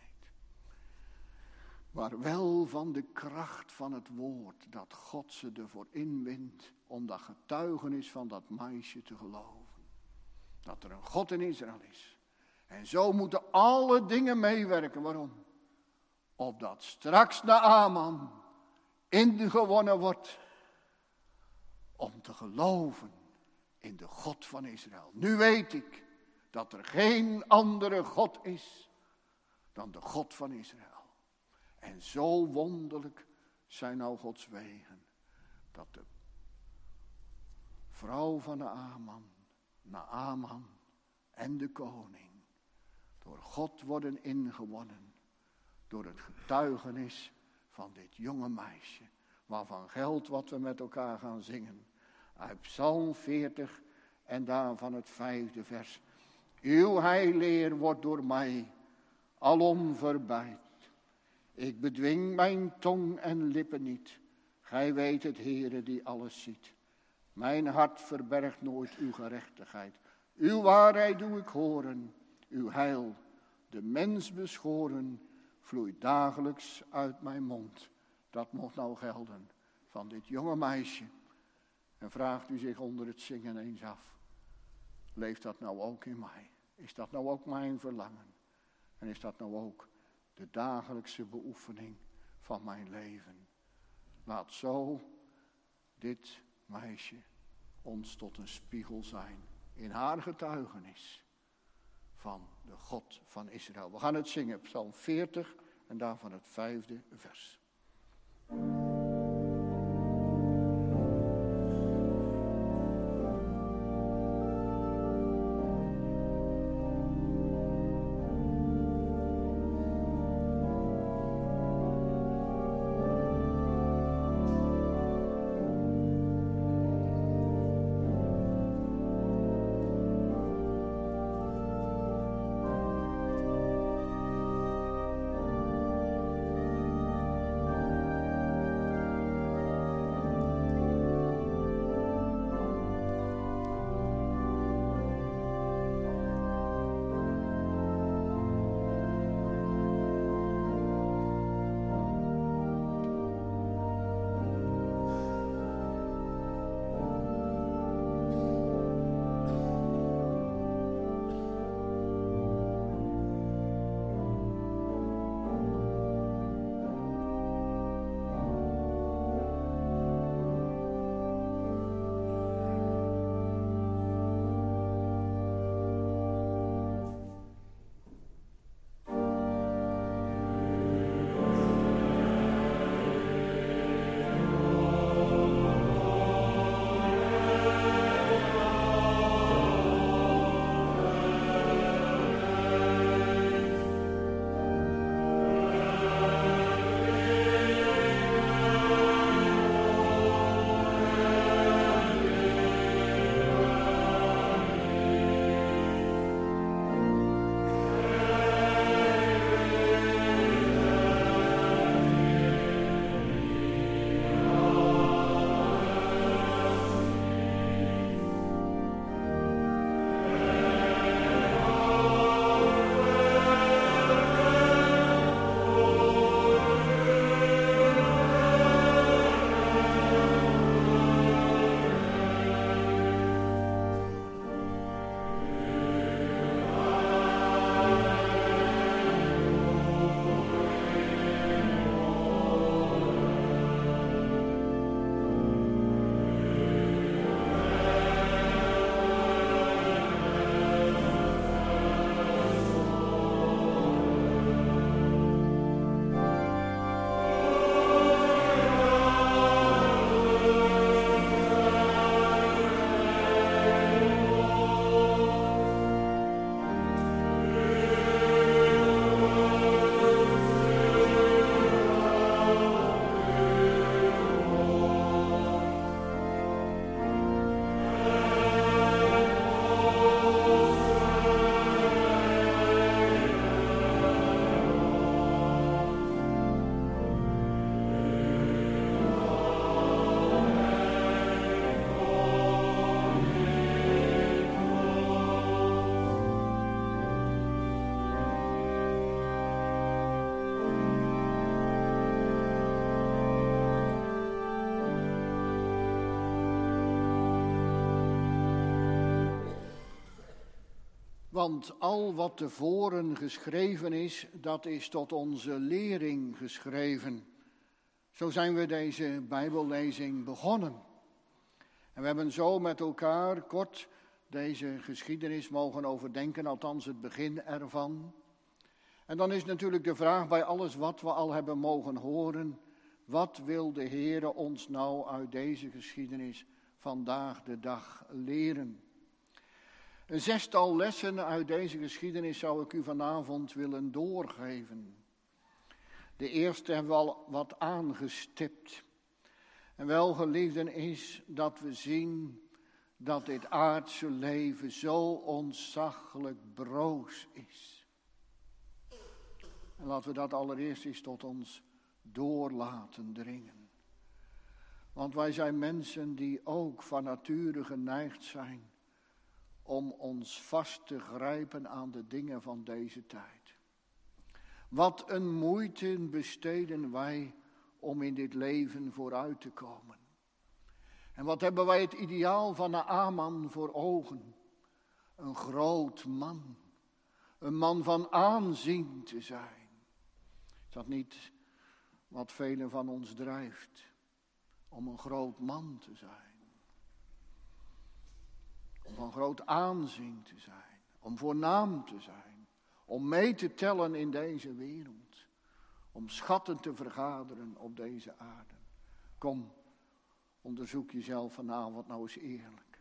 Maar wel van de kracht van het woord dat God ze ervoor inwint om dat getuigenis van dat meisje te geloven. Dat er een God in Israël is. En zo moeten alle dingen meewerken. Waarom? Opdat straks Naaman ingewonnen wordt om te geloven in de God van Israël. Nu weet ik dat er geen andere God is dan de God van Israël. En zo wonderlijk zijn nou Gods wegen, dat de vrouw van Naaman, Naaman en de koning door God worden ingewonnen, door het getuigenis van dit jonge meisje, waarvan geldt wat we met elkaar gaan zingen. Uit Psalm veertig en daarvan het vijfde vers. Uw heilleer wordt door mij alom verbeid. Ik bedwing mijn tong en lippen niet. Gij weet het, Heere, die alles ziet. Mijn hart verbergt nooit uw gerechtigheid. Uw waarheid doe ik horen. Uw heil, de mens beschoren, vloeit dagelijks uit mijn mond. Dat mocht nou gelden van dit jonge meisje. En vraagt u zich onder het zingen eens af. Leeft dat nou ook in mij? Is dat nou ook mijn verlangen? En is dat nou ook de dagelijkse beoefening van mijn leven? Laat zo dit meisje ons tot een spiegel zijn in haar getuigenis van de God van Israël. We gaan het zingen, Psalm veertig en daarvan het vijfde vers. Want al wat tevoren geschreven is, dat is tot onze lering geschreven. Zo zijn we deze Bijbellezing begonnen. En we hebben zo met elkaar kort deze geschiedenis mogen overdenken, althans het begin ervan. En dan is natuurlijk de vraag bij alles wat we al hebben mogen horen, wat wil de Heere ons nou uit deze geschiedenis vandaag de dag leren? Een zestal lessen uit deze geschiedenis zou ik u vanavond willen doorgeven. De eerste hebben we al wat aangestipt. En wel, geliefden, is dat we zien dat dit aardse leven zo ontzaglijk broos is. En laten we dat allereerst eens tot ons door laten dringen. Want wij zijn mensen die ook van nature geneigd zijn om ons vast te grijpen aan de dingen van deze tijd. Wat een moeite besteden wij om in dit leven vooruit te komen. En wat hebben wij het ideaal van Naaman voor ogen? Een groot man, een man van aanzien te zijn. Is dat niet wat velen van ons drijft? Om een groot man te zijn. Om van groot aanzien te zijn. Om voornaam te zijn. Om mee te tellen in deze wereld. Om schatten te vergaderen op deze aarde. Kom, onderzoek jezelf vanavond nou eens eerlijk.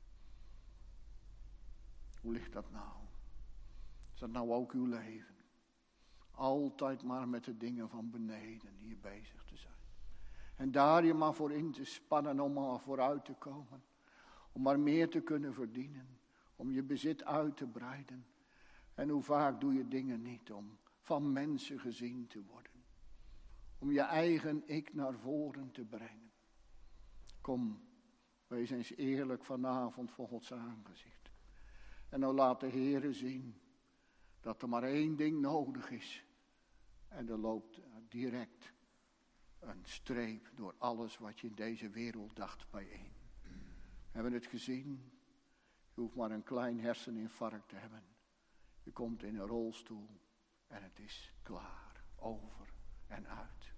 Hoe ligt dat nou? Is dat nou ook uw leven? Altijd maar met de dingen van beneden hier bezig te zijn. En daar je maar voor in te spannen om maar vooruit te komen. Om maar meer te kunnen verdienen. Om je bezit uit te breiden. En hoe vaak doe je dingen niet om van mensen gezien te worden. Om je eigen ik naar voren te brengen. Kom, wees eens eerlijk vanavond voor Gods aangezicht. En nou laat de Heere zien dat er maar één ding nodig is. En er loopt direct een streep door alles wat je in deze wereld dacht bijeen. We hebben het gezien. Je hoeft maar een klein herseninfarct te hebben. Je komt in een rolstoel en het is klaar, over en uit.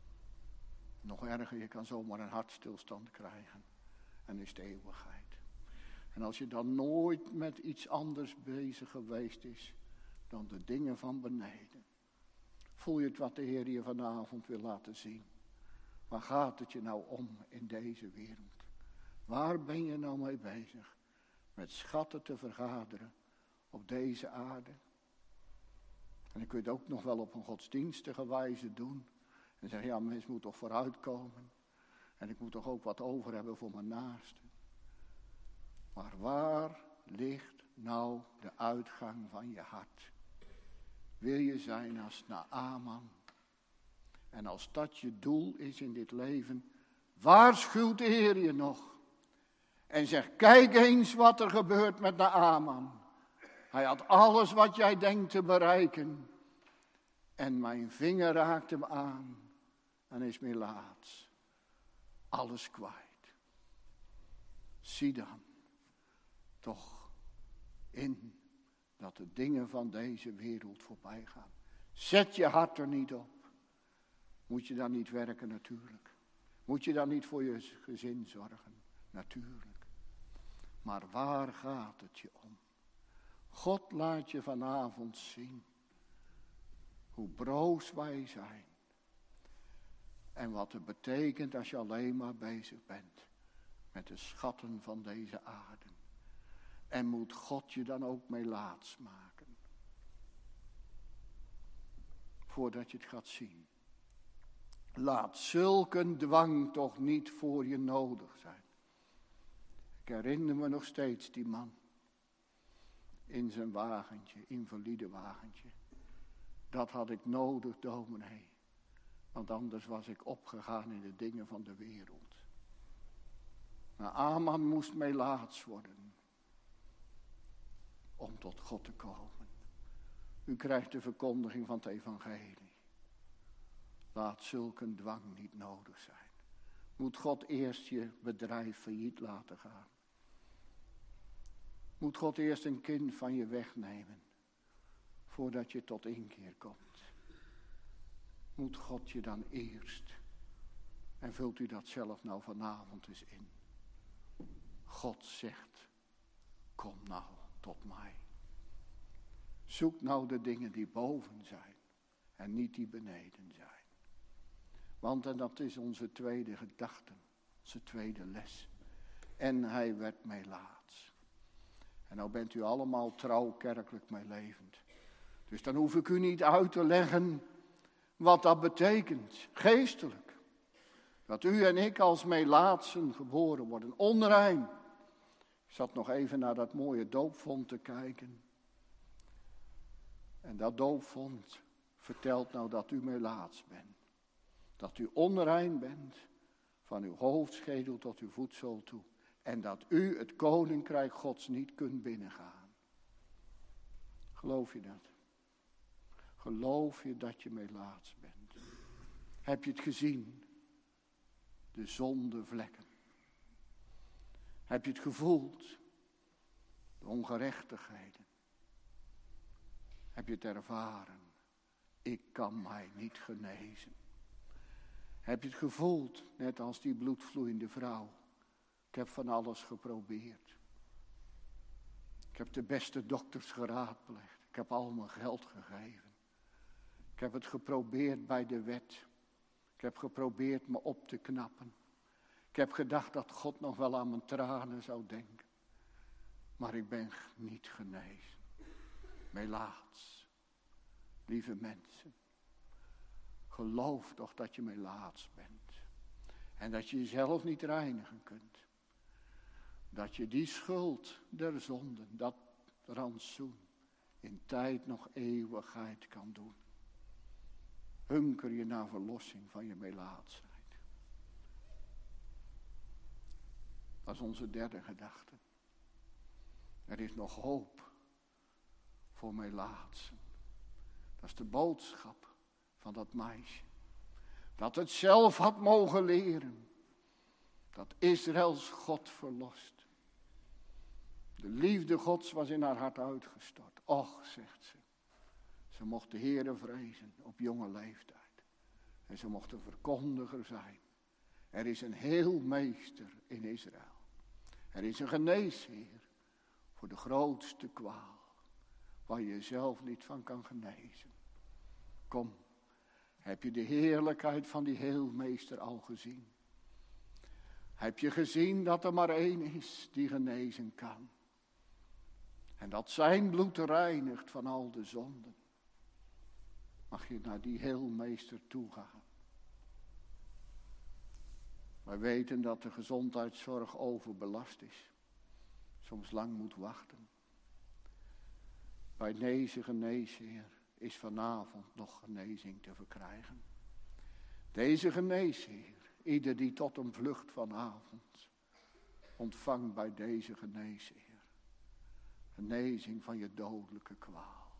Nog erger, je kan zomaar een hartstilstand krijgen. En is de eeuwigheid. En als je dan nooit met iets anders bezig geweest is dan de dingen van beneden. Voel je het wat de Heer je vanavond wil laten zien? Waar gaat het je nou om in deze wereld? Waar ben je nou mee bezig? Met schatten te vergaderen op deze aarde. En dan kun je het ook nog wel op een godsdienstige wijze doen. En zeggen, ja, mens moet toch vooruitkomen. En ik moet toch ook wat over hebben voor mijn naaste. Maar waar ligt nou de uitgang van je hart? Wil je zijn als Naaman? En als dat je doel is in dit leven, waarschuwt de Heer je nog. En zeg, kijk eens wat er gebeurt met Naaman. Hij had alles wat jij denkt te bereiken. En mijn vinger raakt hem aan. En is melaats. Alles kwijt. Zie dan toch in dat de dingen van deze wereld voorbij gaan. Zet je hart er niet op. Moet je dan niet werken natuurlijk. Moet je dan niet voor je gezin zorgen. Natuurlijk. Maar waar gaat het je om? God laat je vanavond zien hoe broos wij zijn. En wat het betekent als je alleen maar bezig bent met de schatten van deze aarde. En moet God je dan ook melaats maken. Voordat je het gaat zien. Laat zulke dwang toch niet voor je nodig zijn. Ik herinner me nog steeds die man. In zijn wagentje, invalide wagentje. Dat had ik nodig, dominee. Want anders was ik opgegaan in de dingen van de wereld. Naaman moest melaats worden. Om tot God te komen. U krijgt de verkondiging van het evangelie. Laat zulke dwang niet nodig zijn. Moet God eerst je bedrijf failliet laten gaan. Moet God eerst een kind van je wegnemen. Voordat je tot inkeer komt. Moet God je dan eerst. En vult u dat zelf nou vanavond eens in. God zegt. Kom nou tot mij. Zoek nou de dingen die boven zijn. En niet die beneden zijn. Want en dat is onze tweede gedachte. Onze tweede les. En hij werd melaats. En nou bent u allemaal trouw kerkelijk meelevend. Dus dan hoef ik u niet uit te leggen wat dat betekent. Geestelijk. Dat u en ik als melaatsen geboren worden. Onrein. Ik zat nog even naar dat mooie doopvont te kijken. En dat doopvont vertelt nou dat u melaats bent. Dat u onrein bent, van uw hoofdschedel tot uw voetzool toe. En dat u het koninkrijk Gods niet kunt binnengaan. Geloof je dat? Geloof je dat je melaats bent? Heb je het gezien? De zondevlekken. Heb je het gevoeld? De ongerechtigheden. Heb je het ervaren? Ik kan mij niet genezen. Heb je het gevoeld, net als die bloedvloeiende vrouw? Ik heb van alles geprobeerd. Ik heb de beste dokters geraadpleegd. Ik heb al mijn geld gegeven. Ik heb het geprobeerd bij de wet. Ik heb geprobeerd me op te knappen. Ik heb gedacht dat God nog wel aan mijn tranen zou denken. Maar ik ben niet genezen. Melaats. Lieve mensen. Geloof toch dat je melaats bent. En dat je jezelf niet reinigen kunt. Dat je die schuld der zonden, dat rantsoen, in tijd nog eeuwigheid kan doen. Hunker je naar verlossing van je melaatsheid. Dat is onze derde gedachte. Er is nog hoop voor melaatsen. Dat is de boodschap van dat meisje. Dat het zelf had mogen leren. Dat Israëls God verlost. De liefde Gods was in haar hart uitgestort. Och, zegt ze. Ze mocht de Heere vrezen op jonge leeftijd. En ze mocht een verkondiger zijn. Er is een heelmeester in Israël. Er is een geneesheer voor de grootste kwaal. Waar je jezelf niet van kan genezen. Kom, heb je de heerlijkheid van die heelmeester al gezien? Heb je gezien dat er maar één is die genezen kan? En dat zijn bloed reinigt van al de zonden. Mag je naar die heelmeester toe gaan? Wij weten dat de gezondheidszorg overbelast is. Soms lang moet wachten. Bij deze geneesheer is vanavond nog genezing te verkrijgen. Deze geneesheer, ieder die tot hem vlucht vanavond, ontvangt bij deze geneesheer genezing van je dodelijke kwaal.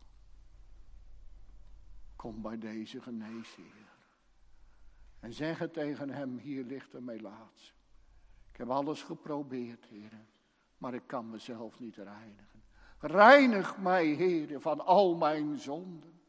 Kom bij deze geneesheer en zeg het tegen hem, hier ligt een melaats. Ik heb alles geprobeerd, Heer, maar ik kan mezelf niet reinigen. Reinig mij, Heer, van al mijn zonden.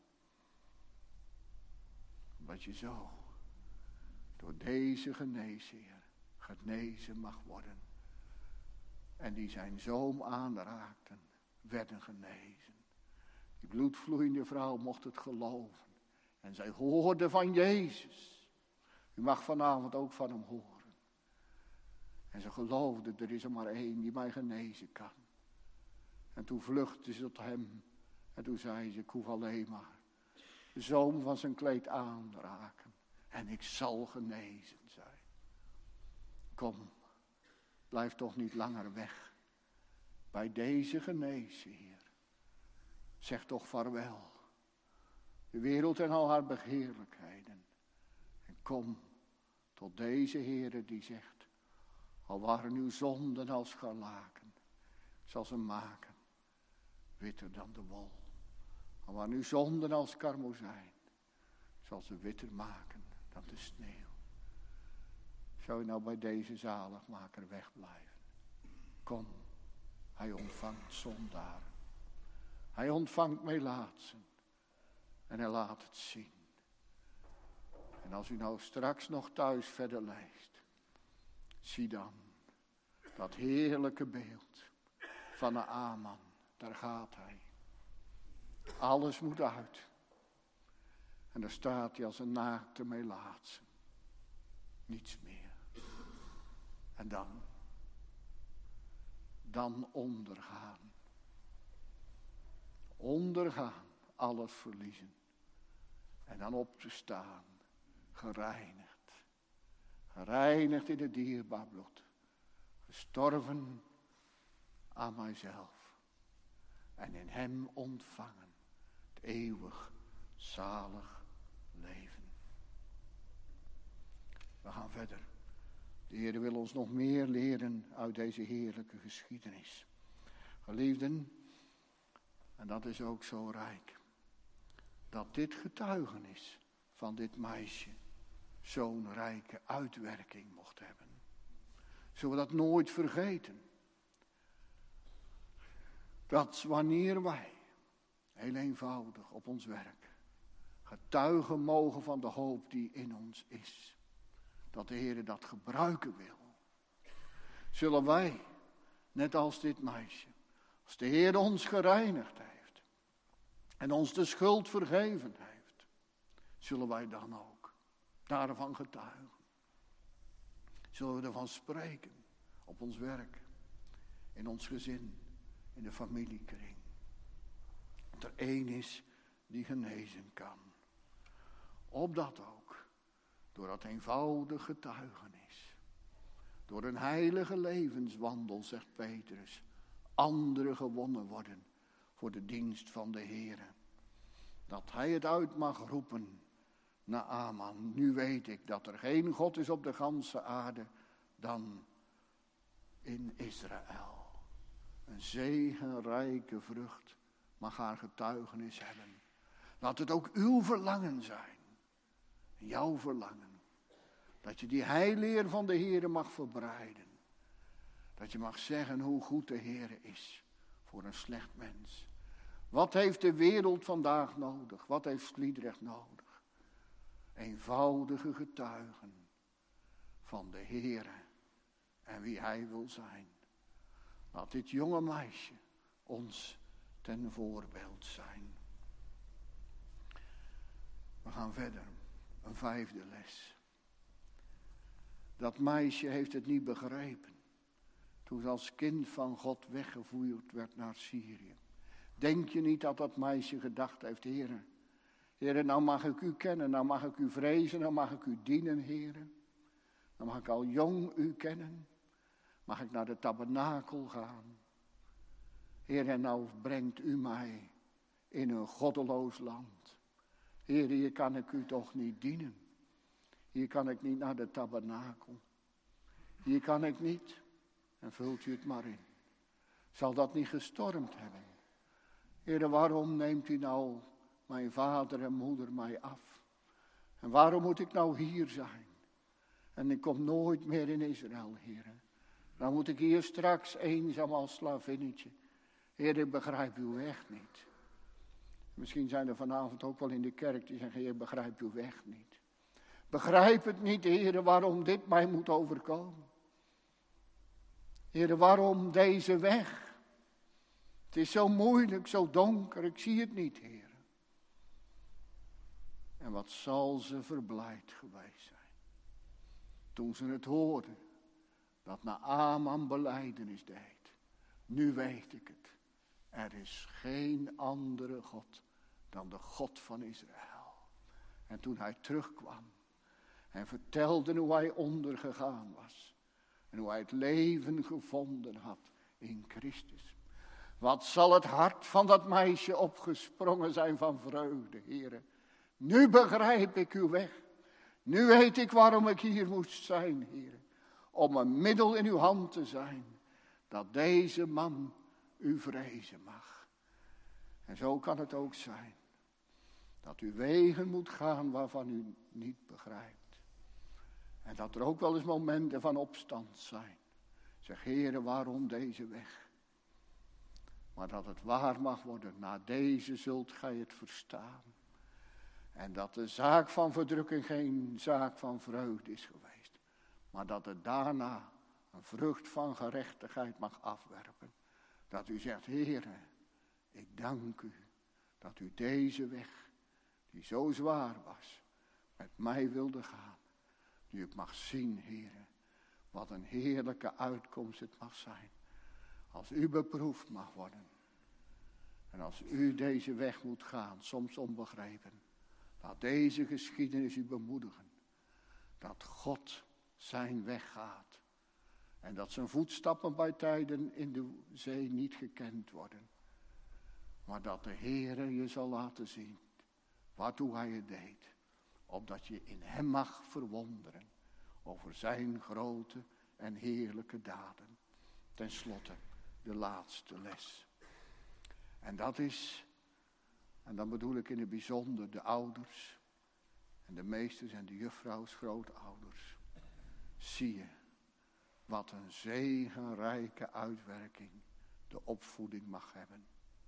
Omdat je zo door deze geneesheer genezen mag worden. En die zijn zoom aanraakten, werden genezen. Die bloedvloeiende vrouw mocht het geloven. En zij hoorde van Jezus. U mag vanavond ook van hem horen. En ze geloofde, er is er maar één die mij genezen kan. En toen vluchtte ze tot hem. En toen zei ze, ik hoef alleen maar de zoom van zijn kleed aanraken. En ik zal genezen zijn. Kom, blijf toch niet langer weg. Bij deze geneesheer. Zeg toch vaarwel. De wereld en al haar begeerlijkheden. En kom tot deze Heere die zegt. Al waren uw zonden als scharlaken. Ik zal ze maken. Witter dan de wol. Al waren uw zonden als karmozijn. Ik zal ze witter maken dan de sneeuw. Zou je nou bij deze zaligmaker wegblijven? Kom, hij ontvangt zondaren. Hij ontvangt melaatsen. En hij laat het zien. En als u nou straks nog thuis verder leest. Zie dan dat heerlijke beeld van een Aman. Daar gaat hij. Alles moet uit. En daar staat hij als een naakte melaatse. Niets meer. En dan. Dan ondergaan. Ondergaan. Alles verliezen. En dan op te staan. Gereinigd. Gereinigd in het dierbaar bloed. Gestorven aan mijzelf. En in hem ontvangen. Het eeuwig zalig leven. We gaan verder. De Heer wil ons nog meer leren uit deze heerlijke geschiedenis. Geliefden, en dat is ook zo rijk, dat dit getuigenis van dit meisje zo'n rijke uitwerking mocht hebben. Zullen we dat nooit vergeten? Dat wanneer wij, heel eenvoudig op ons werk, getuigen mogen van de hoop die in ons is, dat de Heer dat gebruiken wil, zullen wij, net als dit meisje, als de Heer ons gereinigd heeft en ons de schuld vergeven heeft, zullen wij dan ook daarvan getuigen. Zullen we ervan spreken op ons werk, in ons gezin, in de familiekring. Dat er één is die genezen kan. Opdat ook, door dat eenvoudige getuigenis, door een heilige levenswandel, zegt Petrus, anderen gewonnen worden voor de dienst van de Heere. Dat hij het uit mag roepen naar Aman. Nu weet ik dat er geen God is op de ganse aarde dan in Israël. Een zegenrijke vrucht mag haar getuigenis hebben. Laat het ook uw verlangen zijn. Jouw verlangen. Dat je die heilleer van de Heere mag verbreiden. Dat je mag zeggen hoe goed de Heere is voor een slecht mens. Wat heeft de wereld vandaag nodig? Wat heeft Sliedrecht nodig? Eenvoudige getuigen van de Heere en wie Hij wil zijn. Laat dit jonge meisje ons ten voorbeeld zijn. We gaan verder. Een vijfde les. Dat meisje heeft het niet begrepen. Toen ze als kind van God weggevoerd werd naar Syrië. Denk je niet dat dat meisje gedacht heeft, Heere. Heere, nou mag ik u kennen, nou mag ik u vrezen, nou mag ik u dienen, Heere. Nou mag ik al jong u kennen. Mag ik naar de tabernakel gaan. Heere, nou brengt u mij in een goddeloos land. Heere, hier kan ik u toch niet dienen. Hier kan ik niet naar de tabernakel. Hier kan ik niet. En vult u het maar in. Zal dat niet gestormd hebben? Heere, waarom neemt u nou mijn vader en moeder mij af? En waarom moet ik nou hier zijn? En ik kom nooit meer in Israël, Heere. Dan moet ik hier straks eenzaam als slavinnetje. Heer, ik begrijp uw weg niet. Misschien zijn er vanavond ook wel in de kerk die zeggen, Heer, begrijp uw weg niet. Begrijp het niet, Heer, waarom dit mij moet overkomen. Heer, waarom deze weg? Het is zo moeilijk, zo donker, ik zie het niet, Heer. En wat zal ze verblijd geweest zijn. Toen ze het hoorden. Dat Naaman belijdenis deed. Nu weet ik het. Er is geen andere God dan de God van Israël. En toen hij terugkwam en vertelde hoe hij ondergegaan was. En hoe hij het leven gevonden had in Christus. Wat zal het hart van dat meisje opgesprongen zijn van vreugde, Heere. Nu begrijp ik uw weg. Nu weet ik waarom ik hier moest zijn, Heere. Om een middel in uw hand te zijn. Dat deze man u vrezen mag. En zo kan het ook zijn. Dat u wegen moet gaan waarvan u niet begrijpt. En dat er ook wel eens momenten van opstand zijn. Zeg, Heere, waarom deze weg? Maar dat het waar mag worden. Na deze zult gij het verstaan. En dat de zaak van verdrukking geen zaak van vreugde is geweest. Maar dat het daarna een vrucht van gerechtigheid mag afwerpen. Dat u zegt, Heere, ik dank u dat u deze weg, die zo zwaar was, met mij wilde gaan. Nu ik mag zien, Heere, wat een heerlijke uitkomst het mag zijn. Als u beproefd mag worden. En als u deze weg moet gaan, soms onbegrepen. Laat deze geschiedenis u bemoedigen. Dat God zijn weg gaat. En dat zijn voetstappen bij tijden in de zee niet gekend worden. Maar dat de Heere je zal laten zien waartoe hij het deed. Opdat je in hem mag verwonderen over zijn grote en heerlijke daden. Ten slotte de laatste les. En dat is, en dan bedoel ik in het bijzonder de ouders en de meesters en de juffrouws, grootouders. Zie je wat een zegenrijke uitwerking de opvoeding mag hebben.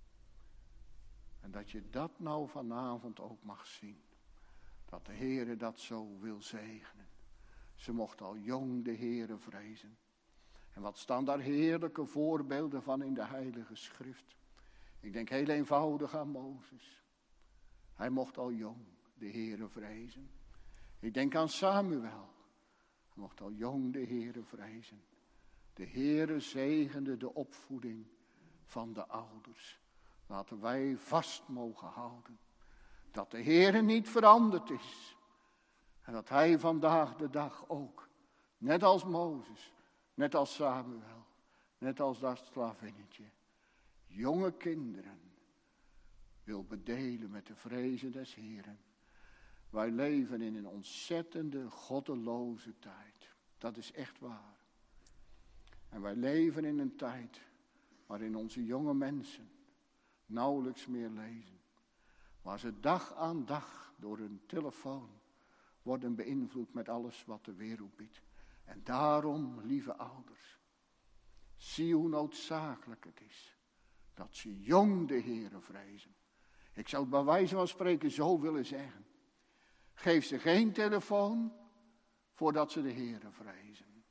En dat je dat nou vanavond ook mag zien. Dat de Heere dat zo wil zegenen. Ze mocht al jong de Heere vrezen. En wat staan daar heerlijke voorbeelden van in de Heilige Schrift. Ik denk heel eenvoudig aan Mozes. Hij mocht al jong de Heere vrezen. Ik denk aan Samuel. Hij mocht al jong de Heere vrezen. De Heere zegende de opvoeding van de ouders. Laten wij vast mogen houden. Dat de Heere niet veranderd is. En dat hij vandaag de dag ook, net als Mozes, net als Samuel, net als dat slavinnetje, jonge kinderen wil bedelen met de vrezen des Heeren. Wij leven in een ontzettende, goddeloze tijd. Dat is echt waar. En wij leven in een tijd waarin onze jonge mensen nauwelijks meer lezen. Waar ze dag aan dag door hun telefoon worden beïnvloed met alles wat de wereld biedt. En daarom, lieve ouders, zie hoe noodzakelijk het is dat ze jong de Heere vrezen. Ik zou het bij wijze van spreken zo willen zeggen. Geef ze geen telefoon voordat ze de Heere vrezen.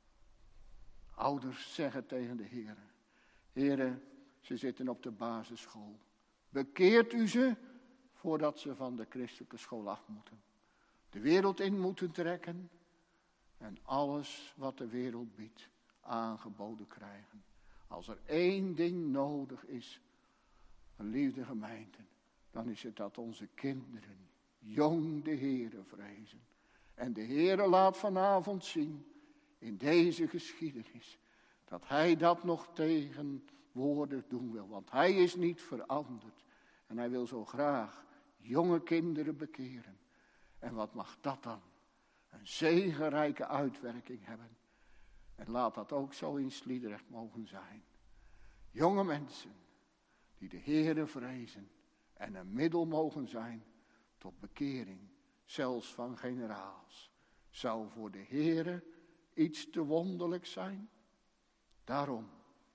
Ouders zeggen tegen de Heere: Heere, ze zitten op de basisschool. Bekeert u ze voordat ze van de christelijke school af moeten. De wereld in moeten trekken en alles wat de wereld biedt aangeboden krijgen. Als er één ding nodig is, een liefde gemeente, dan is het dat onze kinderen jong de Heere vrezen. En de Heere laat vanavond zien in deze geschiedenis dat hij dat nog tegenwoordig doen wil. Want hij is niet veranderd en hij wil zo graag jonge kinderen bekeren. En wat mag dat dan? Een zegenrijke uitwerking hebben. En laat dat ook zo in Sliedrecht mogen zijn. Jonge mensen die de Heere vrezen en een middel mogen zijn tot bekering, zelfs van generaals. Zou voor de Heere iets te wonderlijk zijn? Daarom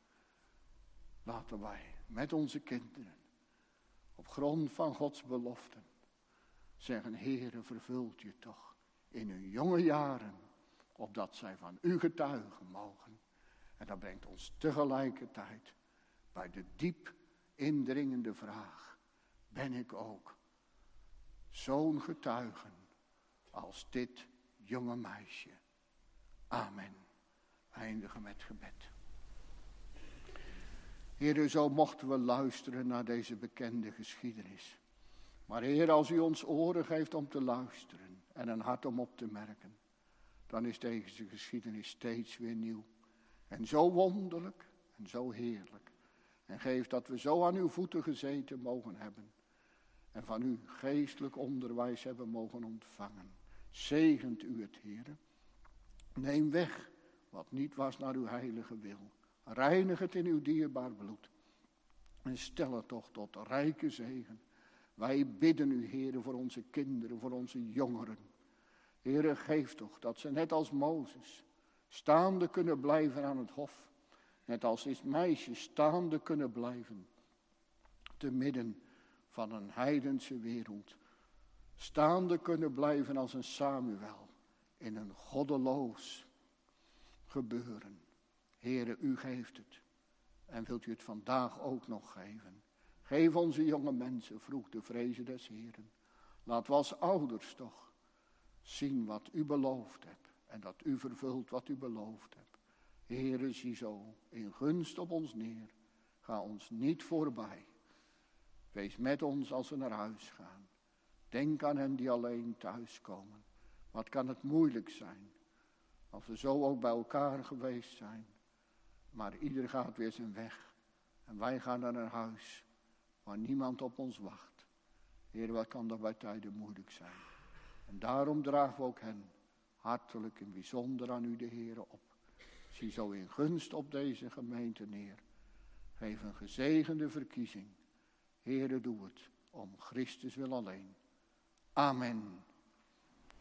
laten wij met onze kinderen op grond van Gods beloften zeggen: Heere, vervult je toch in hun jonge jaren, opdat zij van u getuigen mogen. En dat brengt ons tegelijkertijd bij de diep indringende vraag: ben ik ook zo'n getuige als dit jonge meisje? Amen. Eindigen met gebed. Heere, zo mochten we luisteren naar deze bekende geschiedenis. Maar Heer, als u ons oren geeft om te luisteren en een hart om op te merken, dan is deze geschiedenis steeds weer nieuw. En zo wonderlijk en zo heerlijk. En geef dat we zo aan uw voeten gezeten mogen hebben. En van u geestelijk onderwijs hebben mogen ontvangen. Zegent u het, Heere. Neem weg wat niet was naar uw heilige wil. Reinig het in uw dierbaar bloed. En stel het toch tot rijke zegen. Wij bidden u, Heere, voor onze kinderen, voor onze jongeren. Heere, geef toch dat ze net als Mozes staande kunnen blijven aan het hof. Net als dit meisje staande kunnen blijven. Te midden van een heidense wereld. Staande kunnen blijven als een Samuel in een goddeloos gebeuren. Heere, u geeft het. En wilt u het vandaag ook nog geven. Geef onze jonge mensen vroeg de vrezen des Heeren. Laten we als ouders toch zien wat u beloofd hebt. En dat u vervult wat u beloofd hebt. Heere, zie zo in gunst op ons neer. Ga ons niet voorbij. Wees met ons als we naar huis gaan. Denk aan hen die alleen thuiskomen. Wat kan het moeilijk zijn. Als we zo ook bij elkaar geweest zijn. Maar ieder gaat weer zijn weg. En wij gaan naar een huis waar niemand op ons wacht. Heer, wat kan dat bij tijden moeilijk zijn. En daarom dragen we ook hen hartelijk en bijzonder aan u de Heer op. Zie zo in gunst op deze gemeente neer. Geef een gezegende verkiezing. Heere, doe het om Christus wil alleen. Amen.